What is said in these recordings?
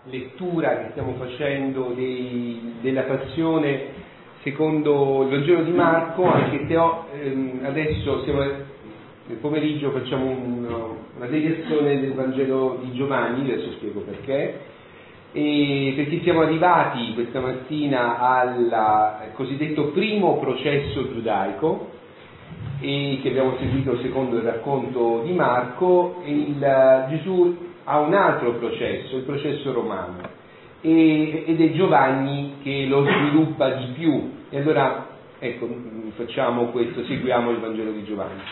lettura che stiamo facendo della passione secondo il Vangelo di Marco, anche se adesso siamo nel pomeriggio, facciamo una deviazione del Vangelo di Giovanni, adesso spiego perché, perché siamo arrivati questa mattina al cosiddetto primo processo giudaico, e che abbiamo seguito secondo il racconto di Marco. Gesù ha un altro processo, il processo romano, ed è Giovanni che lo sviluppa di più, e allora ecco, facciamo questo, seguiamo il Vangelo di Giovanni.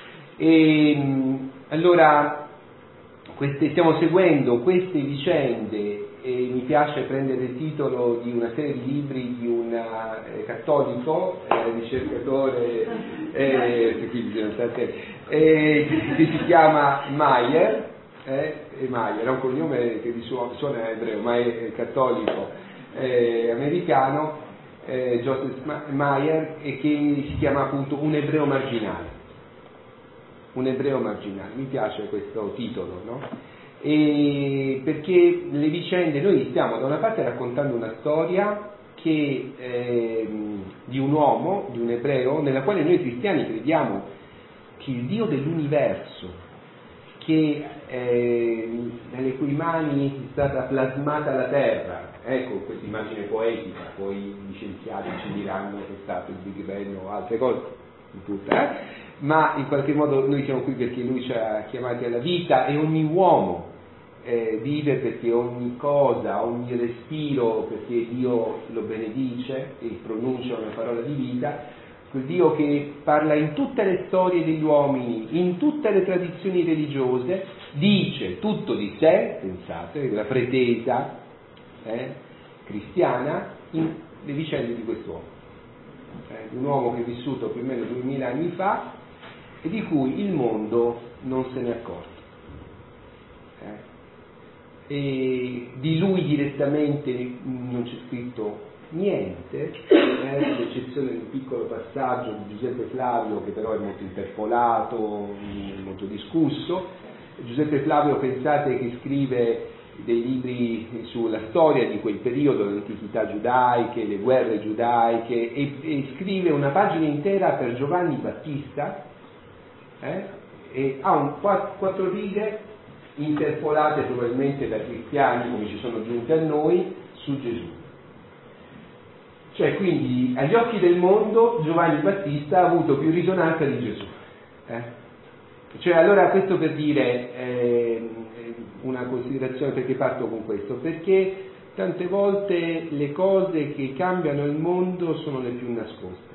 Allora stiamo seguendo queste vicende, e mi piace prendere il titolo di una serie di libri di un cattolico, ricercatore, che si chiama Meyer, Meyer, ha un cognome che suona ebreo, ma è cattolico, americano, Joseph Meyer, e che si chiama appunto Un ebreo marginale. Un ebreo marginale, mi piace questo titolo, no? Perché le vicende, noi stiamo da una parte raccontando una storia che di un uomo, di un ebreo, nella quale noi cristiani crediamo che il Dio dell'universo, che nelle cui mani è stata plasmata la terra, ecco questa immagine poetica, poi gli scienziati ci diranno che è stato il Big Bang o altre cose, ma in qualche modo noi siamo qui perché lui ci ha chiamati alla vita, e ogni uomo vive perché ogni cosa, ogni respiro, perché Dio lo benedice e pronuncia una parola di vita, quel Dio che parla in tutte le storie degli uomini, in tutte le tradizioni religiose, dice tutto di sé, pensate, la pretesa cristiana, in le vicende di quest'uomo. Un uomo che è vissuto più o meno 2000 anni fa e di cui il mondo non se ne è accorto. E di lui direttamente non c'è scritto niente, ad eccezione di un piccolo passaggio di Giuseppe Flavio, che però è molto interpolato, molto discusso. Giuseppe Flavio, pensate che scrive dei libri sulla storia di quel periodo, le antichità giudaiche, le guerre giudaiche, e scrive una pagina intera per Giovanni Battista, e ha quattro righe interpolate probabilmente da cristiani, come ci sono giunti a noi, su Gesù. Cioè, quindi, agli occhi del mondo Giovanni Battista ha avuto più risonanza di Gesù. Cioè, allora, questo per dire una considerazione, perché parto con questo, perché tante volte le cose che cambiano il mondo sono le più nascoste,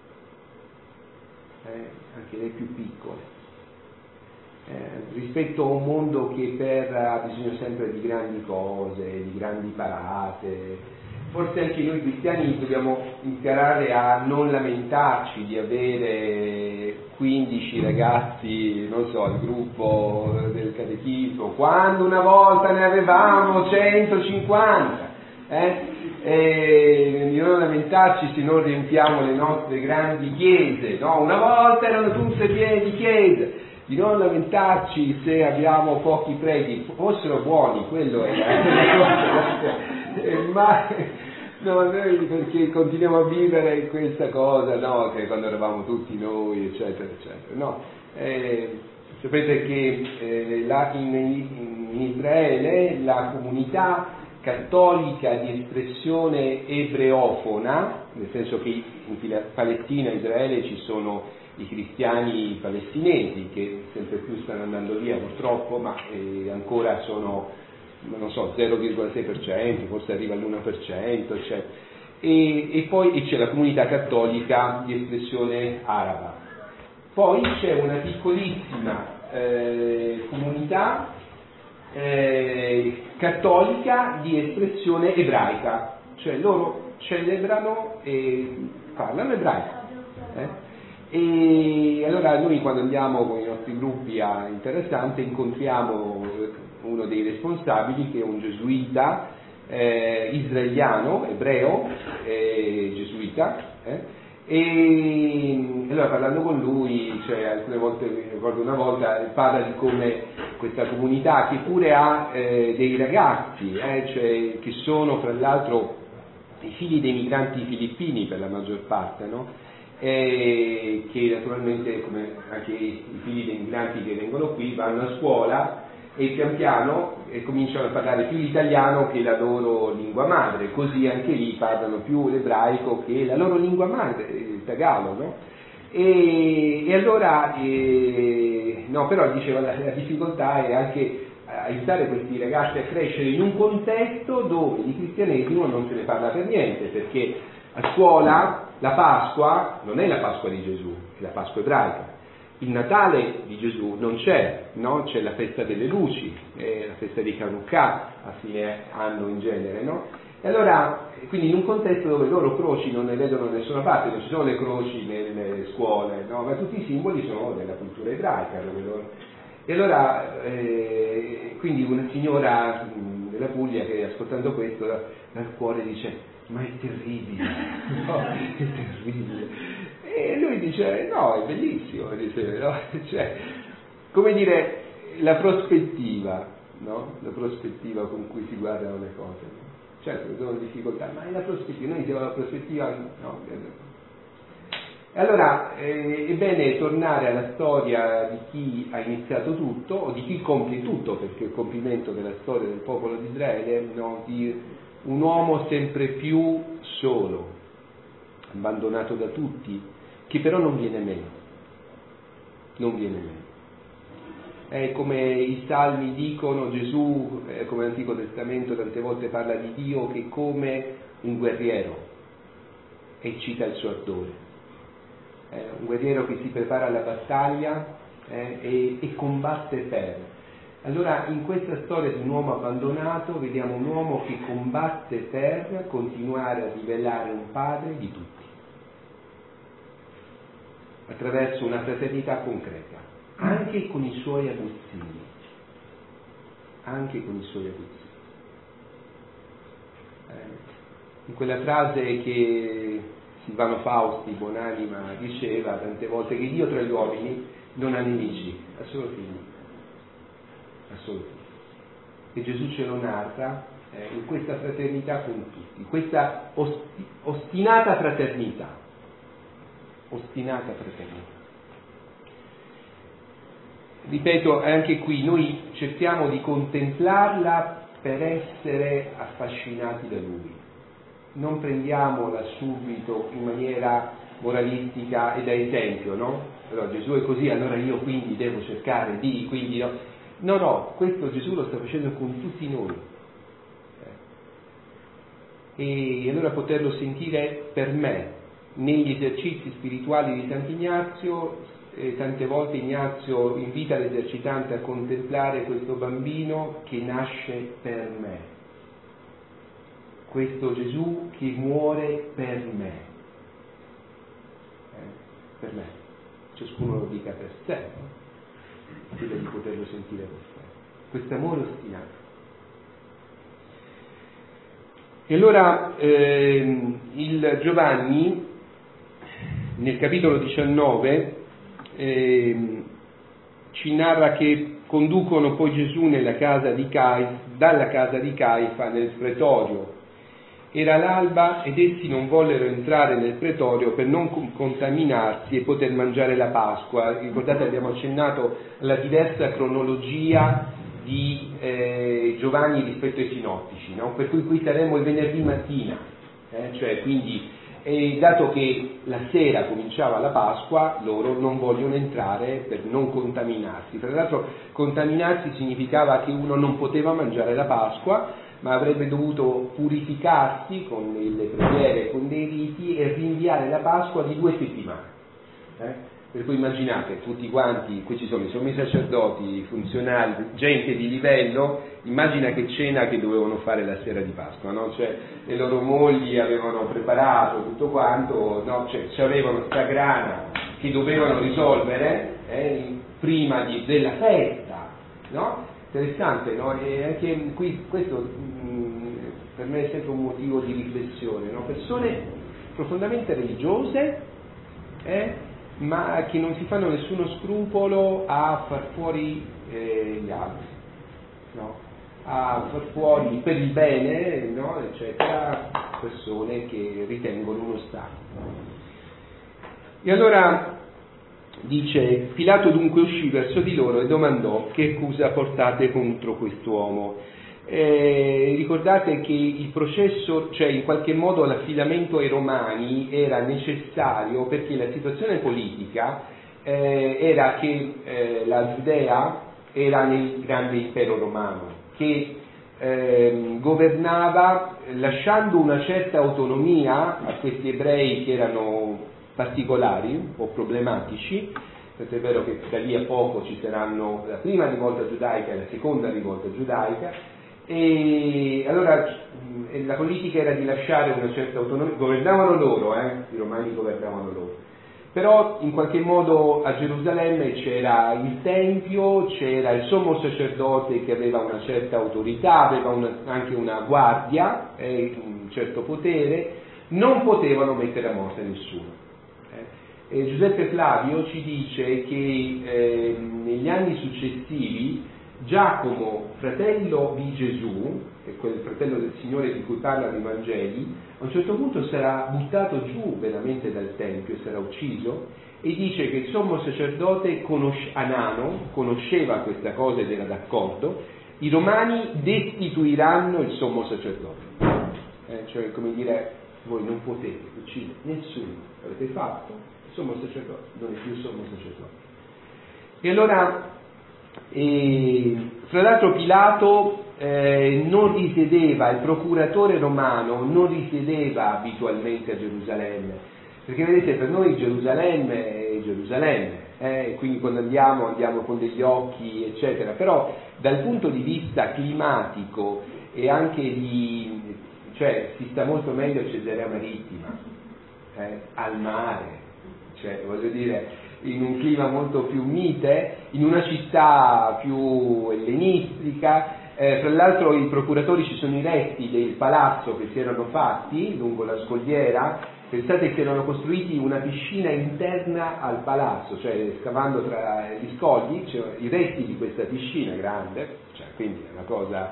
anche le più piccole. Rispetto a un mondo che ha bisogno sempre di grandi cose, di grandi parate, forse anche noi cristiani dobbiamo imparare a non lamentarci di avere 15 ragazzi, non so, al gruppo del catechismo, quando una volta ne avevamo 150, di non lamentarci se non riempiamo le nostre grandi chiese, no? Una volta erano tutte piene di chiese. Di non lamentarci se abbiamo pochi preti, fossero buoni, quello è ma no, noi perché continuiamo a vivere questa cosa, no, che quando eravamo tutti noi, eccetera, eccetera, no. Sapete che in Israele la comunità cattolica di espressione ebreofona, nel senso che in Palestina e Israele ci sono i cristiani palestinesi che sempre più stanno andando via purtroppo, ma ancora sono, non so, 0,6%, forse arriva all'1%, eccetera. E poi c'è la comunità cattolica di espressione araba. Poi c'è una piccolissima comunità cattolica di espressione ebraica, cioè loro celebrano e parlano ebraico. E allora noi, quando andiamo con i nostri gruppi a Interessante, incontriamo uno dei responsabili, che è un gesuita israeliano, ebreo, gesuita, E allora parlando con lui, cioè alcune volte, mi ricordo una volta, parla di come questa comunità, che pure ha dei ragazzi, cioè, che sono fra l'altro i figli dei migranti filippini per la maggior parte, no? Che naturalmente, come anche i figli dei migranti che vengono qui, vanno a scuola e pian piano cominciano a parlare più l'italiano che la loro lingua madre, così anche lì parlano più l'ebraico che la loro lingua madre, il tagalo, no? E allora, no, però diceva la difficoltà è anche aiutare questi ragazzi a crescere in un contesto dove di cristianesimo non se ne parla per niente, perché a scuola la Pasqua non è la Pasqua di Gesù, è la Pasqua ebraica. Il Natale di Gesù non c'è, no? C'è la festa delle luci, la festa di Hanukkah a fine anno in genere, no? E allora, quindi in un contesto dove loro croci non ne vedono da nessuna parte, non ci sono le croci nelle scuole, no? Ma tutti i simboli sono della cultura ebraica. E allora, quindi una signora della Puglia che ascoltando questo dal cuore dice: ma è terribile, no, è terribile. E lui dice: no, è bellissimo, dice, no? Cioè, come dire, la prospettiva, no? La prospettiva con cui si guardano le cose, no? Certo, sono difficoltà, ma è la prospettiva, noi diciamo la prospettiva, no? E allora è bene tornare alla storia di chi ha iniziato tutto, o di chi compie tutto, perché il compimento della storia del popolo di Israele, no? Di un uomo sempre più solo, abbandonato da tutti, che però non viene meno, non viene meno. È come i salmi dicono, Gesù, come l'Antico Testamento tante volte parla di Dio che è come un guerriero, e cita il suo ardore. Un guerriero che si prepara alla battaglia e combatte per. Allora in questa storia di un uomo abbandonato vediamo un uomo che combatte per continuare a rivelare un padre di tutti, attraverso una fraternità concreta, anche con i suoi aguzzini, anche con i suoi aguzzini. In quella frase che Silvano Fausti, buonanima, diceva tante volte, che Dio tra gli uomini non ha nemici, ha solo figli. E Gesù ce lo narra in questa fraternità con tutti, questa ostinata fraternità. Ripeto, anche qui noi cerchiamo di contemplarla per essere affascinati da Lui. Non prendiamola subito in maniera moralistica e da esempio, no? Allora Gesù è così, allora io quindi devo cercare di, quindi no. No, questo Gesù lo sta facendo con tutti noi. E allora poterlo sentire per me, negli esercizi spirituali di Sant'Ignazio, tante volte Ignazio invita l'esercitante a contemplare questo bambino che nasce per me, questo Gesù che muore per me, ciascuno lo dica per sé, no? Quello di poterlo sentire per sé, questo amore ostinato. E allora il Giovanni nel capitolo 19 ci narra che conducono poi Gesù dalla casa di Caifa nel pretorio. Era l'alba ed essi non vollero entrare nel pretorio per non contaminarsi e poter mangiare la Pasqua. Ricordate, abbiamo accennato alla diversa cronologia di Giovanni rispetto ai sinottici, no? Per cui qui saremo il venerdì mattina, cioè quindi dato che la sera cominciava la Pasqua, loro non vogliono entrare per non contaminarsi. Tra l'altro contaminarsi significava che uno non poteva mangiare la Pasqua, ma avrebbe dovuto purificarsi con le preghiere, con dei riti e rinviare la Pasqua di 2 settimane. Per cui immaginate, tutti quanti, qui ci sono i sommi sacerdoti, i funzionari, gente di livello, immagina che cena che dovevano fare la sera di Pasqua, no? Cioè le loro mogli avevano preparato tutto quanto, no? Cioè avevano sta grana che dovevano risolvere prima della festa, no? Interessante, no? E anche qui questo per me è sempre un motivo di riflessione, no? Persone profondamente religiose ma che non si fanno nessuno scrupolo a far fuori gli altri, no? A far fuori per il bene, no? Eccetera, persone che ritengono uno ostacolo. E allora dice: Pilato dunque uscì verso di loro e domandò: che accusa portate contro quest'uomo? Ricordate che il processo, cioè in qualche modo l'affidamento ai romani era necessario perché la situazione politica era che la Giudea era nel grande impero romano, che governava lasciando una certa autonomia a questi ebrei che erano particolari, un po' problematici. È vero che da lì a poco ci saranno la prima rivolta giudaica e la seconda rivolta giudaica, e allora la politica era di lasciare una certa autonomia. Governavano loro, i romani governavano loro, però in qualche modo a Gerusalemme c'era il Tempio, c'era il sommo sacerdote che aveva una certa autorità, aveva anche una guardia, un certo potere, non potevano mettere a morte nessuno. Giuseppe Flavio ci dice che negli anni successivi Giacomo, fratello di Gesù, che è quel fratello del Signore di cui parlano i Vangeli, a un certo punto sarà buttato giù veramente dal Tempio, sarà ucciso, e dice che il sommo sacerdote Anano conosceva questa cosa ed era d'accordo. I romani destituiranno il sommo sacerdote, cioè come dire, voi non potete uccidere nessuno, l'avete fatto, il sommo sacerdote non è più sommo sacerdote. E allora fra l'altro Pilato non risiedeva, il procuratore romano non risiedeva abitualmente a Gerusalemme, perché vedete, per noi Gerusalemme è Gerusalemme, quindi quando andiamo con degli occhi eccetera, però dal punto di vista climatico e anche cioè si sta molto meglio a Cesarea Marittima, al mare, cioè voglio dire, in un clima molto più mite, in una città più ellenistica. Tra l'altro i procuratori, ci sono i resti del palazzo che si erano fatti lungo la scogliera. Pensate che erano costruiti una piscina interna al palazzo, cioè scavando tra gli scogli, cioè i resti di questa piscina grande, cioè, quindi è una cosa.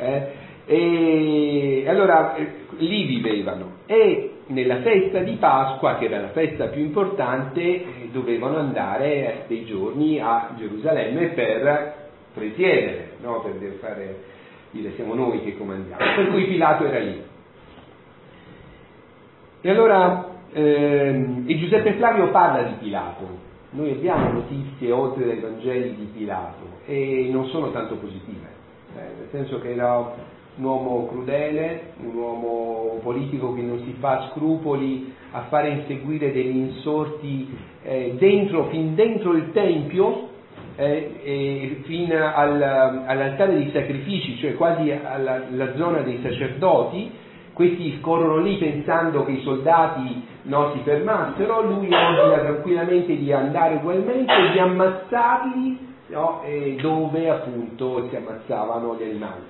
E allora lì vivevano, e nella festa di Pasqua, che era la festa più importante, dovevano andare dei giorni a Gerusalemme per presiedere, no? Per dire siamo noi che comandiamo, per cui Pilato era lì. E allora e Giuseppe Flavio parla di Pilato. Noi abbiamo notizie oltre dai Vangeli di Pilato e non sono tanto positive, nel senso che era un uomo crudele, un uomo politico che non si fa scrupoli a fare inseguire degli insorti fin dentro il Tempio, fino all'altare dei sacrifici, cioè quasi alla zona dei sacerdoti. Questi corrono lì pensando che i soldati si fermassero, lui ordina tranquillamente di andare ugualmente e di ammazzarli, dove appunto si ammazzavano gli animali.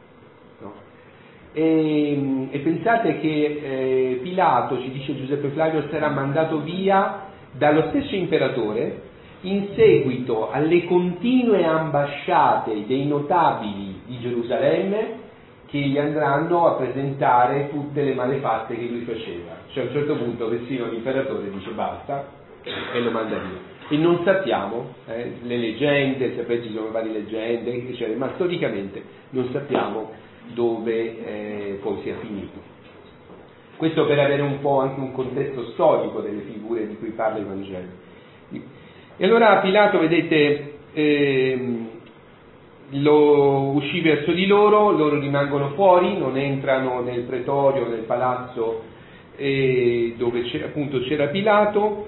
E pensate che Pilato, ci dice Giuseppe Flavio, sarà mandato via dallo stesso imperatore in seguito alle continue ambasciate dei notabili di Gerusalemme che gli andranno a presentare tutte le malefatte che lui faceva. Cioè a un certo punto persino l'imperatore dice basta e lo manda via. E non sappiamo, le leggende, sapete, ci sono varie leggende, eccetera, ma storicamente non sappiamo dove poi sia finito. Questo per avere un po' anche un contesto storico delle figure di cui parla il Vangelo. E allora Pilato, vedete, lo uscì verso di loro rimangono fuori, non entrano nel pretorio, nel palazzo dove c'era Pilato.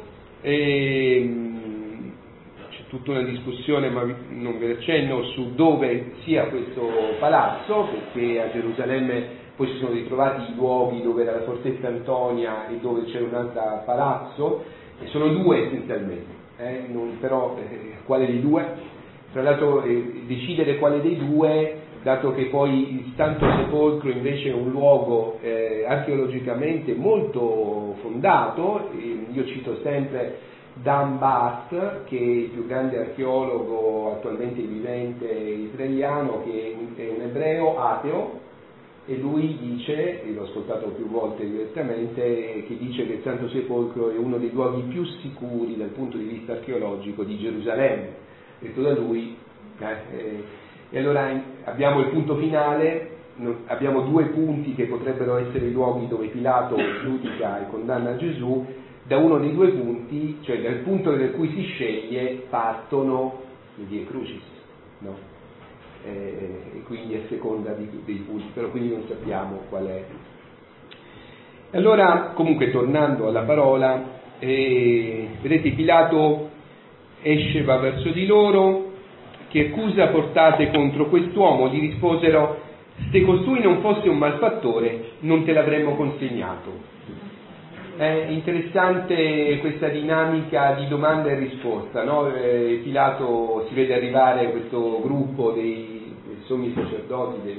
C'è tutta una discussione, ma non ve ne accenno, su dove sia questo palazzo, perché a Gerusalemme poi si sono ritrovati i luoghi dove era la Fortezza Antonia e dove c'era un altro palazzo, e sono due essenzialmente, però quale dei due? Tra l'altro decidere quale dei due dato che poi il Santo Sepolcro invece è un luogo archeologicamente molto fondato. Io cito sempre Dan Bath, che è il più grande archeologo attualmente vivente israeliano, che è un ebreo ateo, e lui dice, e l'ho ascoltato più volte direttamente, che dice che il Santo Sepolcro è uno dei luoghi più sicuri dal punto di vista archeologico di Gerusalemme, detto da lui. E allora abbiamo il punto finale, abbiamo due punti che potrebbero essere i luoghi dove Pilato giudica e condanna Gesù. Da uno dei due punti, cioè dal punto da cui si sceglie, partono le vie crucis, no? E quindi a seconda dei punti, però quindi non sappiamo qual è. E allora, comunque, tornando alla parola, vedete, Pilato esce, va verso di loro. Che accusa portate contro quest'uomo? Gli risposero: se costui non fosse un malfattore, non te l'avremmo consegnato. È interessante questa dinamica di domanda e risposta, no? Pilato si vede arrivare questo gruppo dei sommi sacerdoti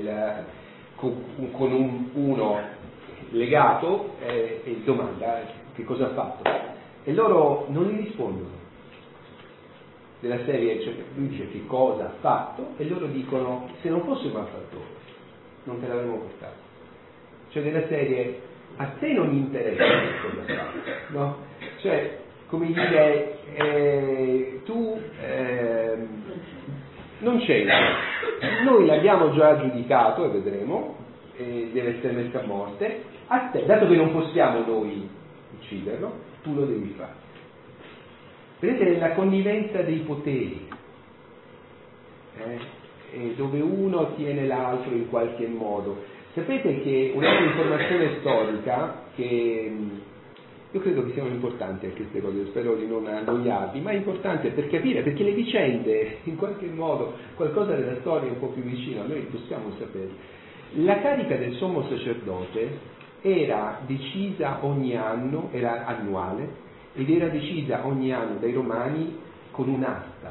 con uno legato e domanda che cosa ha fatto, e loro non gli rispondono. Della serie, cioè, lui dice che cosa ha fatto e loro dicono: se non fosse un malfattore non te l'avremmo portato. Cioè, della serie, a te non interessa che cosa ha fatto, no? Cioè, come dire, tu non c'era, noi l'abbiamo già giudicato e vedremo, deve essere messo a morte. A te, dato che non possiamo noi ucciderlo, tu lo devi fare. Vedete la connivenza dei poteri, dove uno tiene l'altro in qualche modo. Sapete che un'altra informazione storica, che io credo che siano importanti anche queste cose, spero di non annoiarvi, ma è importante per capire, perché le vicende, in qualche modo, qualcosa della storia un po' più vicino a noi possiamo sapere. La carica del sommo sacerdote era decisa ogni anno, era annuale, ed era decisa ogni anno dai romani con un'asta.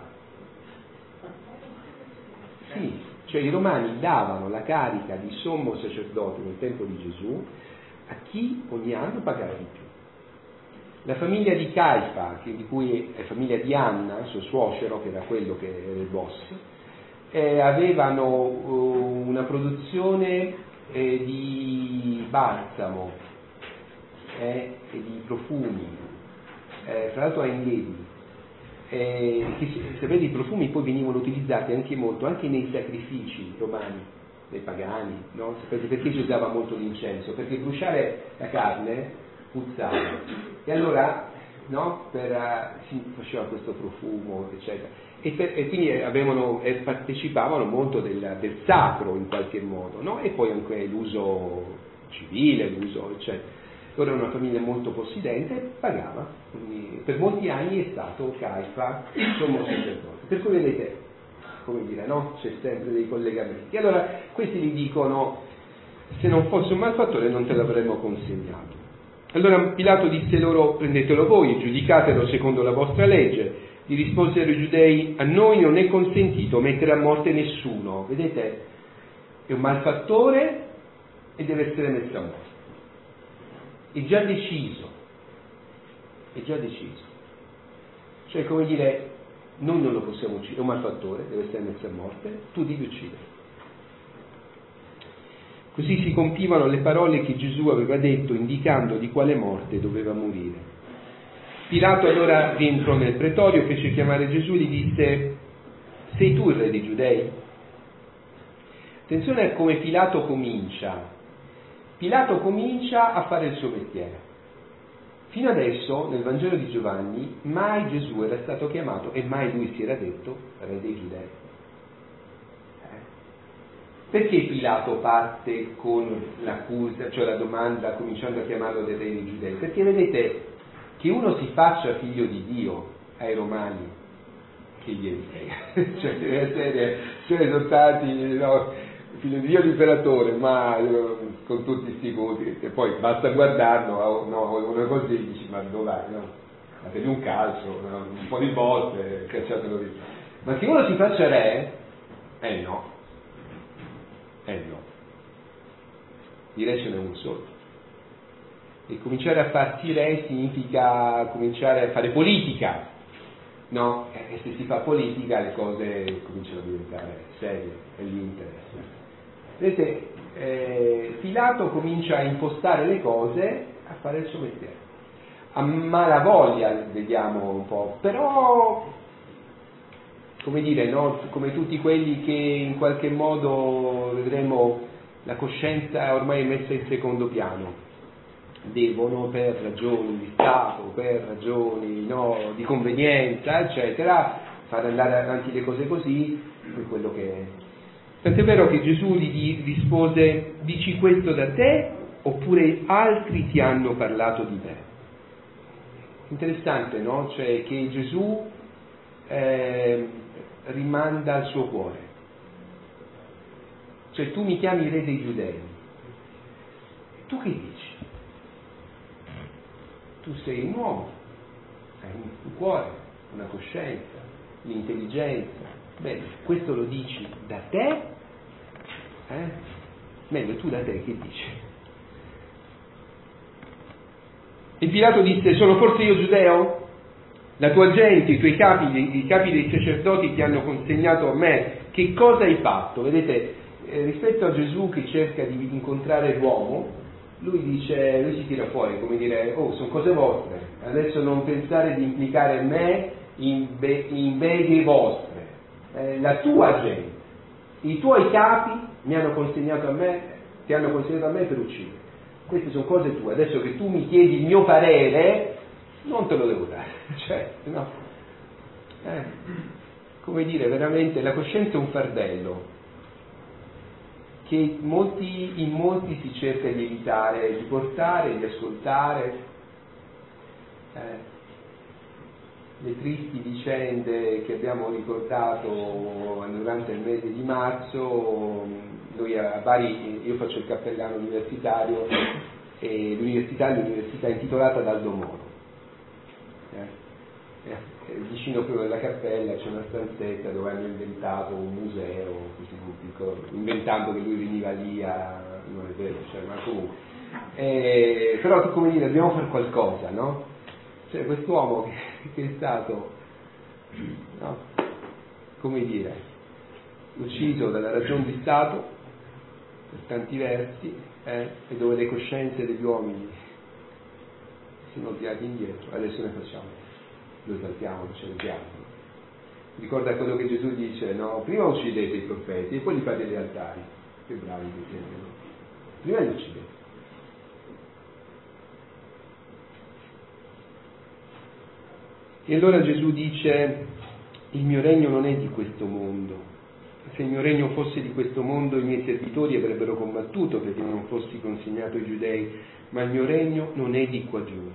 Sì, cioè i romani davano la carica di sommo sacerdote nel tempo di Gesù a chi ogni anno pagava di più. La famiglia di Caifa, di cui è famiglia di Anna, suo suocero, che era quello che era il boss, avevano una produzione di balsamo e di profumi, fra l'altro a Engedi, sapete, i profumi poi venivano utilizzati anche molto anche nei sacrifici romani, dei pagani, no? Sapete perché si usava molto l'incenso? Perché bruciare la carne puzzava, e allora, no? Si faceva questo profumo, eccetera, e quindi partecipavano molto del sacro in qualche modo, no? E poi anche l'uso civile, l'uso, eccetera. Loro erano una famiglia molto possidente e pagava. Quindi per molti anni è stato Caifa il sommo sacerdote. Per cui vedete, come dire, no? C'è sempre dei collegamenti. E allora questi gli dicono: se non fosse un malfattore non te l'avremmo consegnato. Allora Pilato disse loro: prendetelo voi, giudicatelo secondo la vostra legge. Gli risposero i giudei: a noi non è consentito mettere a morte nessuno. Vedete, è un malfattore e deve essere messo a morte. È già deciso, cioè, come dire, noi non lo possiamo uccidere, è un malfattore, deve essere messo a morte, tu devi uccidere. Così si compivano le parole che Gesù aveva detto, indicando di quale morte doveva morire. Pilato allora rientrò nel pretorio, fece chiamare Gesù e gli disse: sei tu il re dei Giudei? Attenzione a come Pilato comincia a fare il suo mestiere. Fino adesso, nel Vangelo di Giovanni, mai Gesù era stato chiamato e mai lui si era detto re dei Giudei. Perché Pilato parte con l'accusa, cioè la domanda, cominciando a chiamarlo del re dei Giudei? Perché vedete, che uno si faccia figlio di Dio ai romani, che glieli frega, cioè deve essere dotati, no, figlio di Dio l'imperatore, ma con tutti questi voti, che poi basta guardarlo, no, uno così dici: ma dove vai, no? Dategli un calcio, no? Un po' di botte, cacciatelo via. Ma che uno si faccia re, no. No. Di re ce n'è un solo. E cominciare a farsi re significa cominciare a fare politica, no? E se si fa politica le cose cominciano a diventare serie, è l'interesse. Vedete, Pilato comincia a impostare le cose, a fare il suo mestiere. A malavoglia, vediamo un po', però, come dire, no? Come tutti quelli che in qualche modo, vedremo, la coscienza ormai è messa in secondo piano. Devono, per ragioni di Stato, per ragioni di convenienza, eccetera, fare andare avanti le cose così, per quello che è. Tant'è vero che Gesù gli rispose: dici questo da te oppure altri ti hanno parlato di me? Interessante, no? Cioè che Gesù rimanda al suo cuore. Cioè tu mi chiami re dei giudei, tu che dici? Tu sei un uomo, hai un cuore, una coscienza, un'intelligenza. Bene, questo lo dici da te? Meglio, tu da te che dici? E Pilato disse: sono forse io giudeo? La tua gente, i tuoi capi, i capi dei sacerdoti ti hanno consegnato a me. Che cosa hai fatto? Vedete, rispetto a Gesù che cerca di incontrare l'uomo, lui si tira fuori, come dire: oh, sono cose vostre, adesso non pensare di implicare me in beghe vostre. La tua gente, i tuoi capi ti hanno consegnato a me per uccidere. Queste sono cose tue, adesso che tu mi chiedi il mio parere, non te lo devo dare. Cioè, no. Come dire, veramente la coscienza è un fardello che in molti si cerca di evitare, di portare, di ascoltare. Le tristi vicende che abbiamo ricordato durante il mese di marzo, noi a Bari, io faccio il cappellano universitario e l'università è l'università intitolata ad Aldo Moro. Vicino proprio alla cappella c'è una stanzetta dove hanno inventato un museo, così piccolo, inventando che lui veniva lì non è vero, cioè, ma comunque. Però, come dire, dobbiamo fare qualcosa, no? Cioè, quest'uomo che è stato, no? Come dire, ucciso dalla ragione di Stato, per tanti versi, e dove le coscienze degli uomini sono tirate indietro, adesso ne facciamo. Lo saltiamo, ce l'abbiamo. Ricorda quello che Gesù dice, no? Prima uccidete i profeti e poi li fate gli altari. Che bravi che siete, no? Prima li uccidete. E allora Gesù dice: il mio regno non è di questo mondo. Se il mio regno fosse di questo mondo, i miei servitori avrebbero combattuto perché non fossi consegnato ai giudei, ma il mio regno non è di qua giù.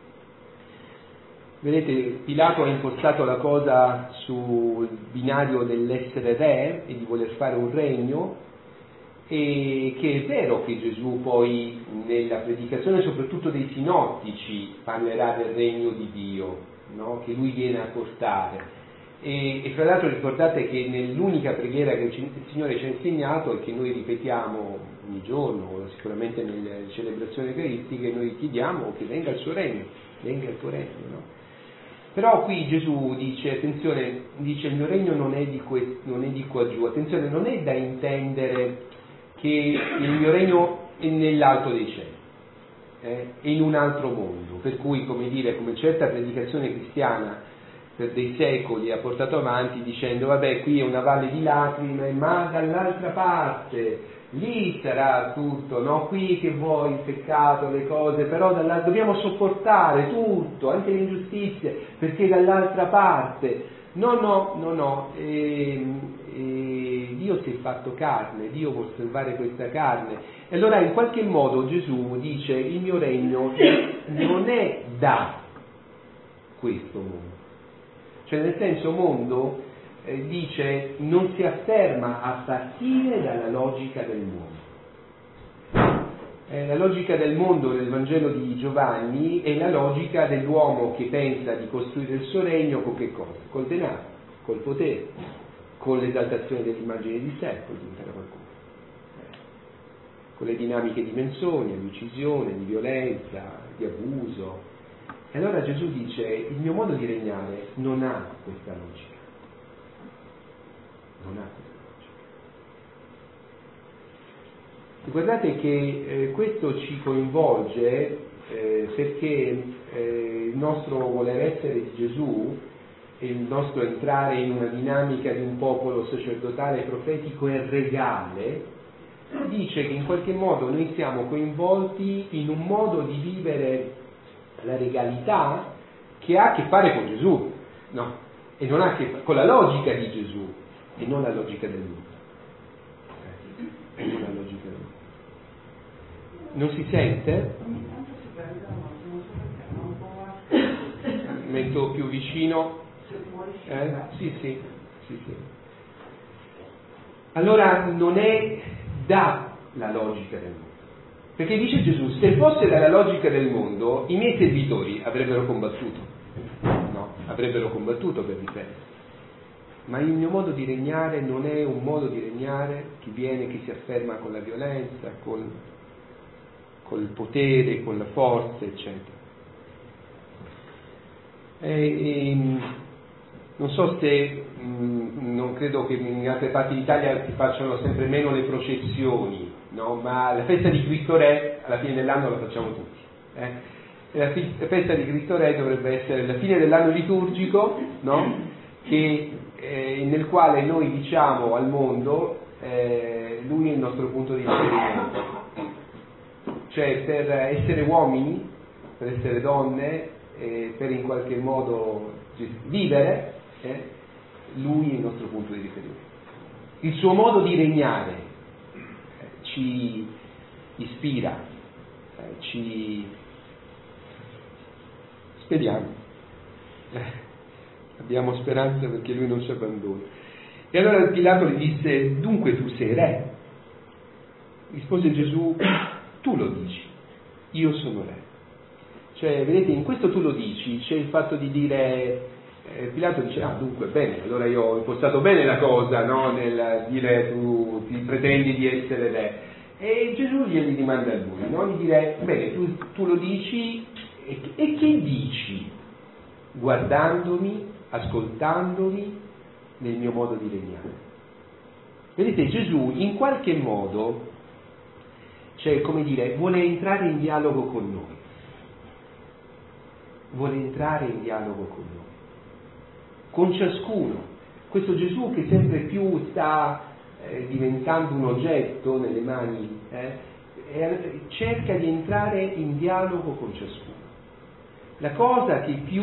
Vedete, Pilato ha impostato la cosa sul binario dell'essere re e di voler fare un regno, e che è vero che Gesù poi nella predicazione soprattutto dei sinottici parlerà del regno di Dio, no? Che lui viene a portare. E fra l'altro ricordate che nell'unica preghiera che il Signore ci ha insegnato e che noi ripetiamo ogni giorno, sicuramente nelle celebrazioni eucaristiche, noi chiediamo che venga il suo regno, venga il tuo regno, no? Però qui Gesù dice, attenzione, dice il mio regno non è di qua giù, attenzione, non è da intendere che il mio regno è nell'alto dei cieli, è in un altro mondo, per cui, come dire, come certa predicazione cristiana per dei secoli ha portato avanti dicendo vabbè, qui è una valle di lacrime, ma dall'altra parte lì sarà tutto, no? Qui che vuoi il peccato, le cose, però dobbiamo sopportare tutto, anche le ingiustizie, perché dall'altra parte no, Dio si è fatto carne, Dio vuol salvare questa carne. E allora in qualche modo Gesù dice il mio regno non è da questo mondo, cioè nel senso mondo dice non si afferma a partire dalla logica del mondo. La logica del mondo del Vangelo di Giovanni è la logica dell'uomo che pensa di costruire il suo regno con che cosa? Col denaro, col potere, con l'esaltazione dell'immagine di sé, poi diventare qualcuno. con le dinamiche di menzogna, di uccisione, di violenza, di abuso. E allora Gesù dice: il mio modo di regnare non ha questa logica. Non ha questa logica. E guardate che questo ci coinvolge perché il nostro voler essere di Gesù e il nostro entrare in una dinamica di un popolo sacerdotale, profetico e regale dice che in qualche modo noi siamo coinvolti in un modo di vivere la regalità che ha a che fare con Gesù, no? E non ha a che fare con la logica di Gesù e non la logica del mondo. E non la logica del mondo. Non si sente? Metto più vicino. Sì. Allora non è dalla logica del mondo. Perché dice Gesù: se fosse dalla logica del mondo, i miei servitori avrebbero combattuto. No, avrebbero combattuto per difendere. Ma il mio modo di regnare non è un modo di regnare che si afferma con la violenza, col potere, con la forza, eccetera. Non so se, non credo che in altre parti d'Italia si facciano sempre meno le processioni, no? Ma la festa di Cristo Re alla fine dell'anno la facciamo tutti. La festa di Cristo Re dovrebbe essere la fine dell'anno liturgico, no? Nel quale noi diciamo al mondo lui è il nostro punto di riferimento. Cioè, per essere uomini, per essere donne, per in qualche modo vivere, lui è il nostro punto di riferimento. Il suo modo di regnare ci ispira, speriamo, abbiamo speranza perché lui non ci abbandona. E allora Pilato gli disse: dunque tu sei re? Rispose Gesù: tu lo dici, io sono re. Cioè, vedete, in questo tu lo dici c'è il fatto di dire, Pilato dice: dunque bene, allora io ho impostato bene la cosa, no? Nel dire tu ti pretendi di essere re. E Gesù glieli rimanda a lui, no? Gli dire: bene, tu lo dici, e che dici? Guardandomi, ascoltandomi nel mio modo di regnare. Vedete, Gesù in qualche modo, cioè, come dire, vuole entrare in dialogo con noi. Vuole entrare in dialogo con noi, con ciascuno. Questo Gesù che sempre più sta diventando un oggetto nelle mani, cerca di entrare in dialogo con ciascuno. La cosa che più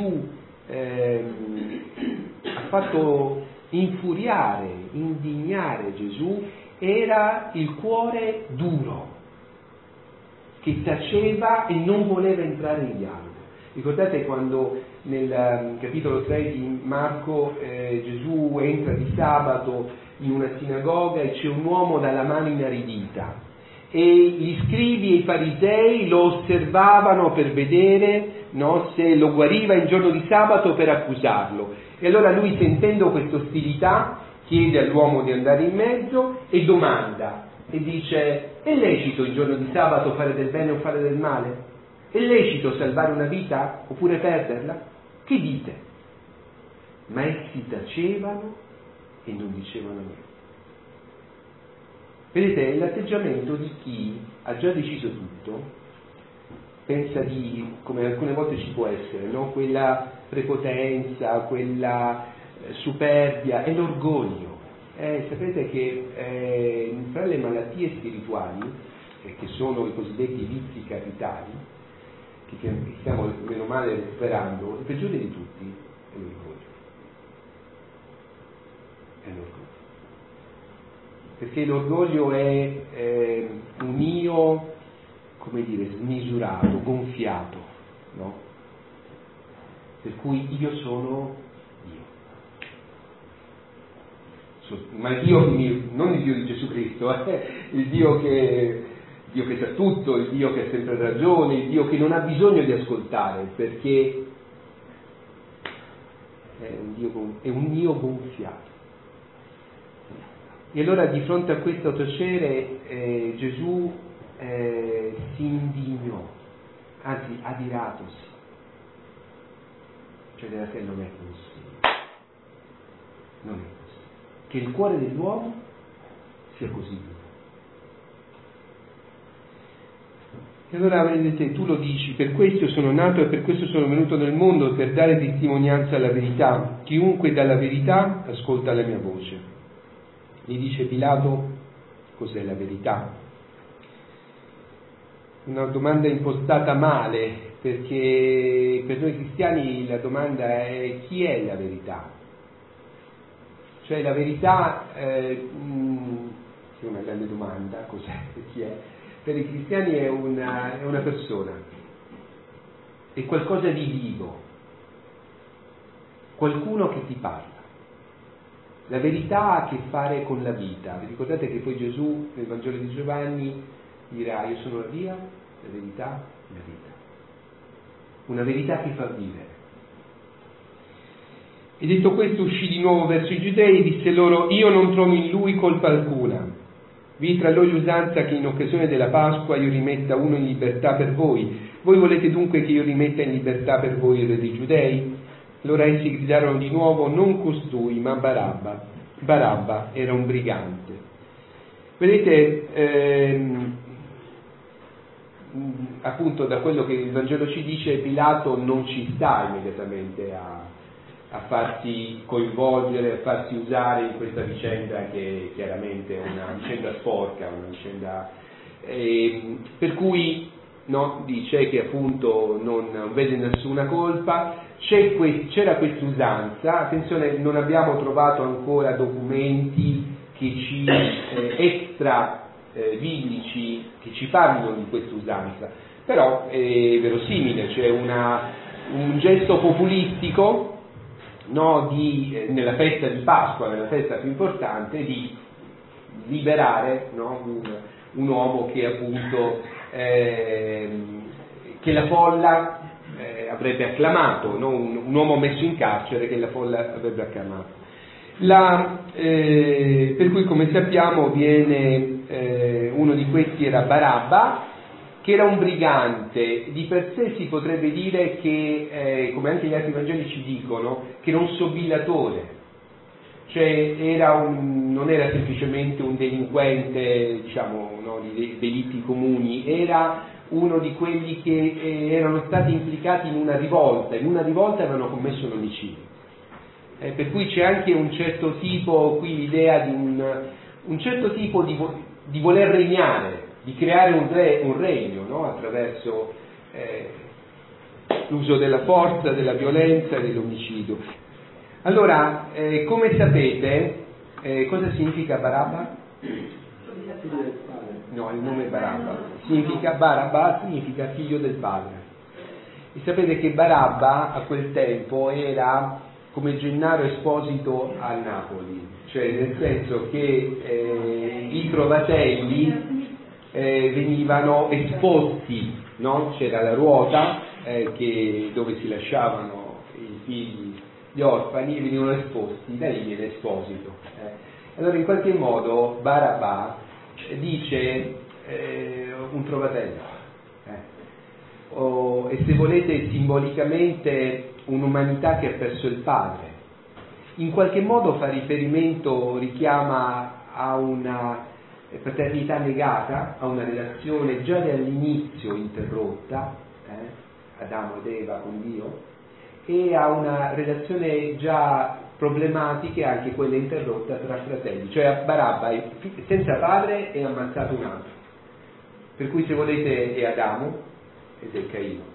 ha fatto infuriare, indignare Gesù era il cuore duro, che taceva e non voleva entrare in dialogo. Ricordate quando nel capitolo 3 di Marco Gesù entra di sabato in una sinagoga e c'è un uomo dalla mano inaridita e gli scribi e i farisei lo osservavano per vedere, no, se lo guariva in giorno di sabato per accusarlo. E allora lui, sentendo questa ostilità, chiede all'uomo di andare in mezzo e domanda e dice: è lecito il giorno di sabato fare del bene o fare del male? È lecito salvare una vita oppure perderla? Che dite? Ma essi tacevano e non dicevano niente. Vedete, è l'atteggiamento di chi ha già deciso tutto, pensa di, come alcune volte ci può essere, no? Quella prepotenza, quella superbia, è l'orgoglio. Sapete che fra le malattie spirituali, che sono i cosiddetti vizi capitali, che stiamo meno male recuperando, il peggiore di tutti è l'orgoglio. È l'orgoglio. Perché l'orgoglio è un io, come dire, smisurato, gonfiato, no? Per cui io sono Dio. Ma il Dio, non il Dio di Gesù Cristo, il Dio che sa tutto, il Dio che ha sempre ragione, il Dio che non ha bisogno di ascoltare, perché è un Dio gonfiato. E allora di fronte a questo tacere Gesù si indignò, anzi adiratosi, cioè della che non è possibile, che il cuore dell'uomo sia così duro. E allora vedete, tu lo dici, per questo sono nato e per questo sono venuto nel mondo, per dare testimonianza alla verità. Chiunque dà la verità ascolta la mia voce. Gli dice Pilato, cos'è la verità? Una domanda impostata male, perché per noi cristiani la domanda è: chi è la verità? Cioè la verità è una grande domanda, cos'è? Chi è? Per i cristiani è una persona, è qualcosa di vivo, qualcuno che ti parla. La verità ha a che fare con la vita. Vi ricordate che poi Gesù nel Vangelo di Giovanni dirà: io sono la via, la verità e la vita. Una verità che fa vivere. E detto questo uscì di nuovo verso i giudei e disse loro: io non trovo in lui colpa alcuna. Vi tra loro usanza che in occasione della Pasqua io rimetta uno in libertà per voi. Voi volete dunque che io rimetta in libertà per voi il re dei giudei? Allora essi gridarono di nuovo: non costui, ma Barabba. Barabba era un brigante. Vedete, appunto da quello che il Vangelo ci dice, Pilato non ci sta immediatamente a farsi coinvolgere, a farsi usare in questa vicenda che chiaramente è una vicenda sporca, una vicenda per cui dice che appunto non vede nessuna colpa. C'era questa usanza, attenzione, non abbiamo trovato ancora documenti che ci extra biblici che ci parlino di questa usanza, però è verosimile, c'è un gesto populistico nella festa di Pasqua, nella festa più importante, di liberare un uomo che appunto che la folla avrebbe acclamato, un uomo messo in carcere che la folla avrebbe acclamato. Per cui, come sappiamo, uno di questi era Barabba, che era un brigante. Di per sé si potrebbe dire che, come anche gli altri Vangeli ci dicono, che era un sobillatore, cioè non era semplicemente un delinquente, di delitti comuni, era uno di quelli che erano stati implicati in una rivolta avevano commesso un omicidio. Per cui c'è anche un certo tipo, qui l'idea di un certo tipo di voler regnare, di creare un regno, attraverso l'uso della forza, della violenza e dell'omicidio. Allora, come sapete, cosa significa Barabba? No, il nome Barabba significa figlio del padre. E sapete che Barabba a quel tempo era come Gennaro Esposito a Napoli, cioè nel senso che i trovatelli venivano esposti, c'era la ruota dove si lasciavano i figli, gli orfani, e venivano esposti, da lì viene Esposito. Allora in qualche modo Barabba dice un trovatello, e se volete simbolicamente un'umanità che ha perso il padre. In qualche modo fa riferimento, richiama a una paternità negata, a una relazione già dall'inizio interrotta, Adamo ed Eva con Dio, e a una relazione già problematica, anche quella interrotta tra fratelli, cioè Barabba senza padre è ammazzato un altro, per cui se volete è Adamo ed è Caino.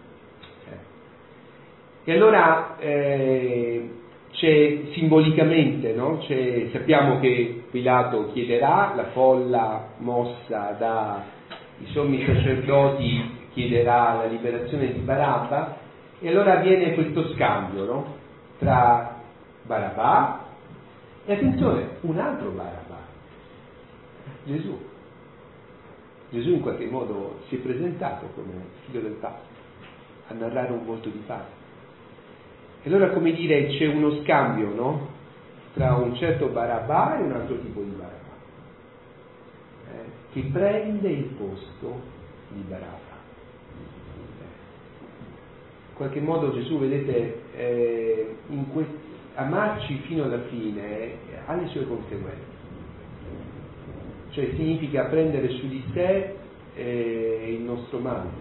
E allora c'è simbolicamente, sappiamo che Pilato chiederà, la folla mossa dai sommi sacerdoti chiederà la liberazione di Barabba, e allora avviene questo scambio tra Barabba e, attenzione, un altro Barabba, Gesù in qualche modo si è presentato come figlio del padre, a narrare un volto di padre. E allora, come dire, c'è uno scambio, tra un certo Barabba e un altro tipo di Barabba. che prende il posto di Barabba. In qualche modo Gesù, vedete, amarci fino alla fine ha le sue conseguenze, cioè significa prendere su di sé il nostro male,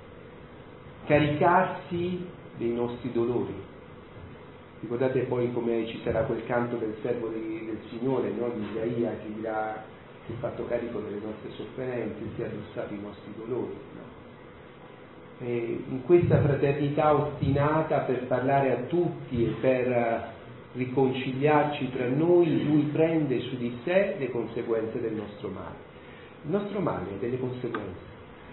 caricarsi dei nostri dolori. Ricordate poi come ci sarà quel canto del servo del Signore, no? Di Isaia, che dirà: si è fatto carico delle nostre sofferenze, si è addossato i nostri dolori, no? E in questa fraternità ostinata per parlare a tutti e per riconciliarci tra noi, lui prende su di sé le conseguenze del nostro male. Il nostro male ha delle conseguenze.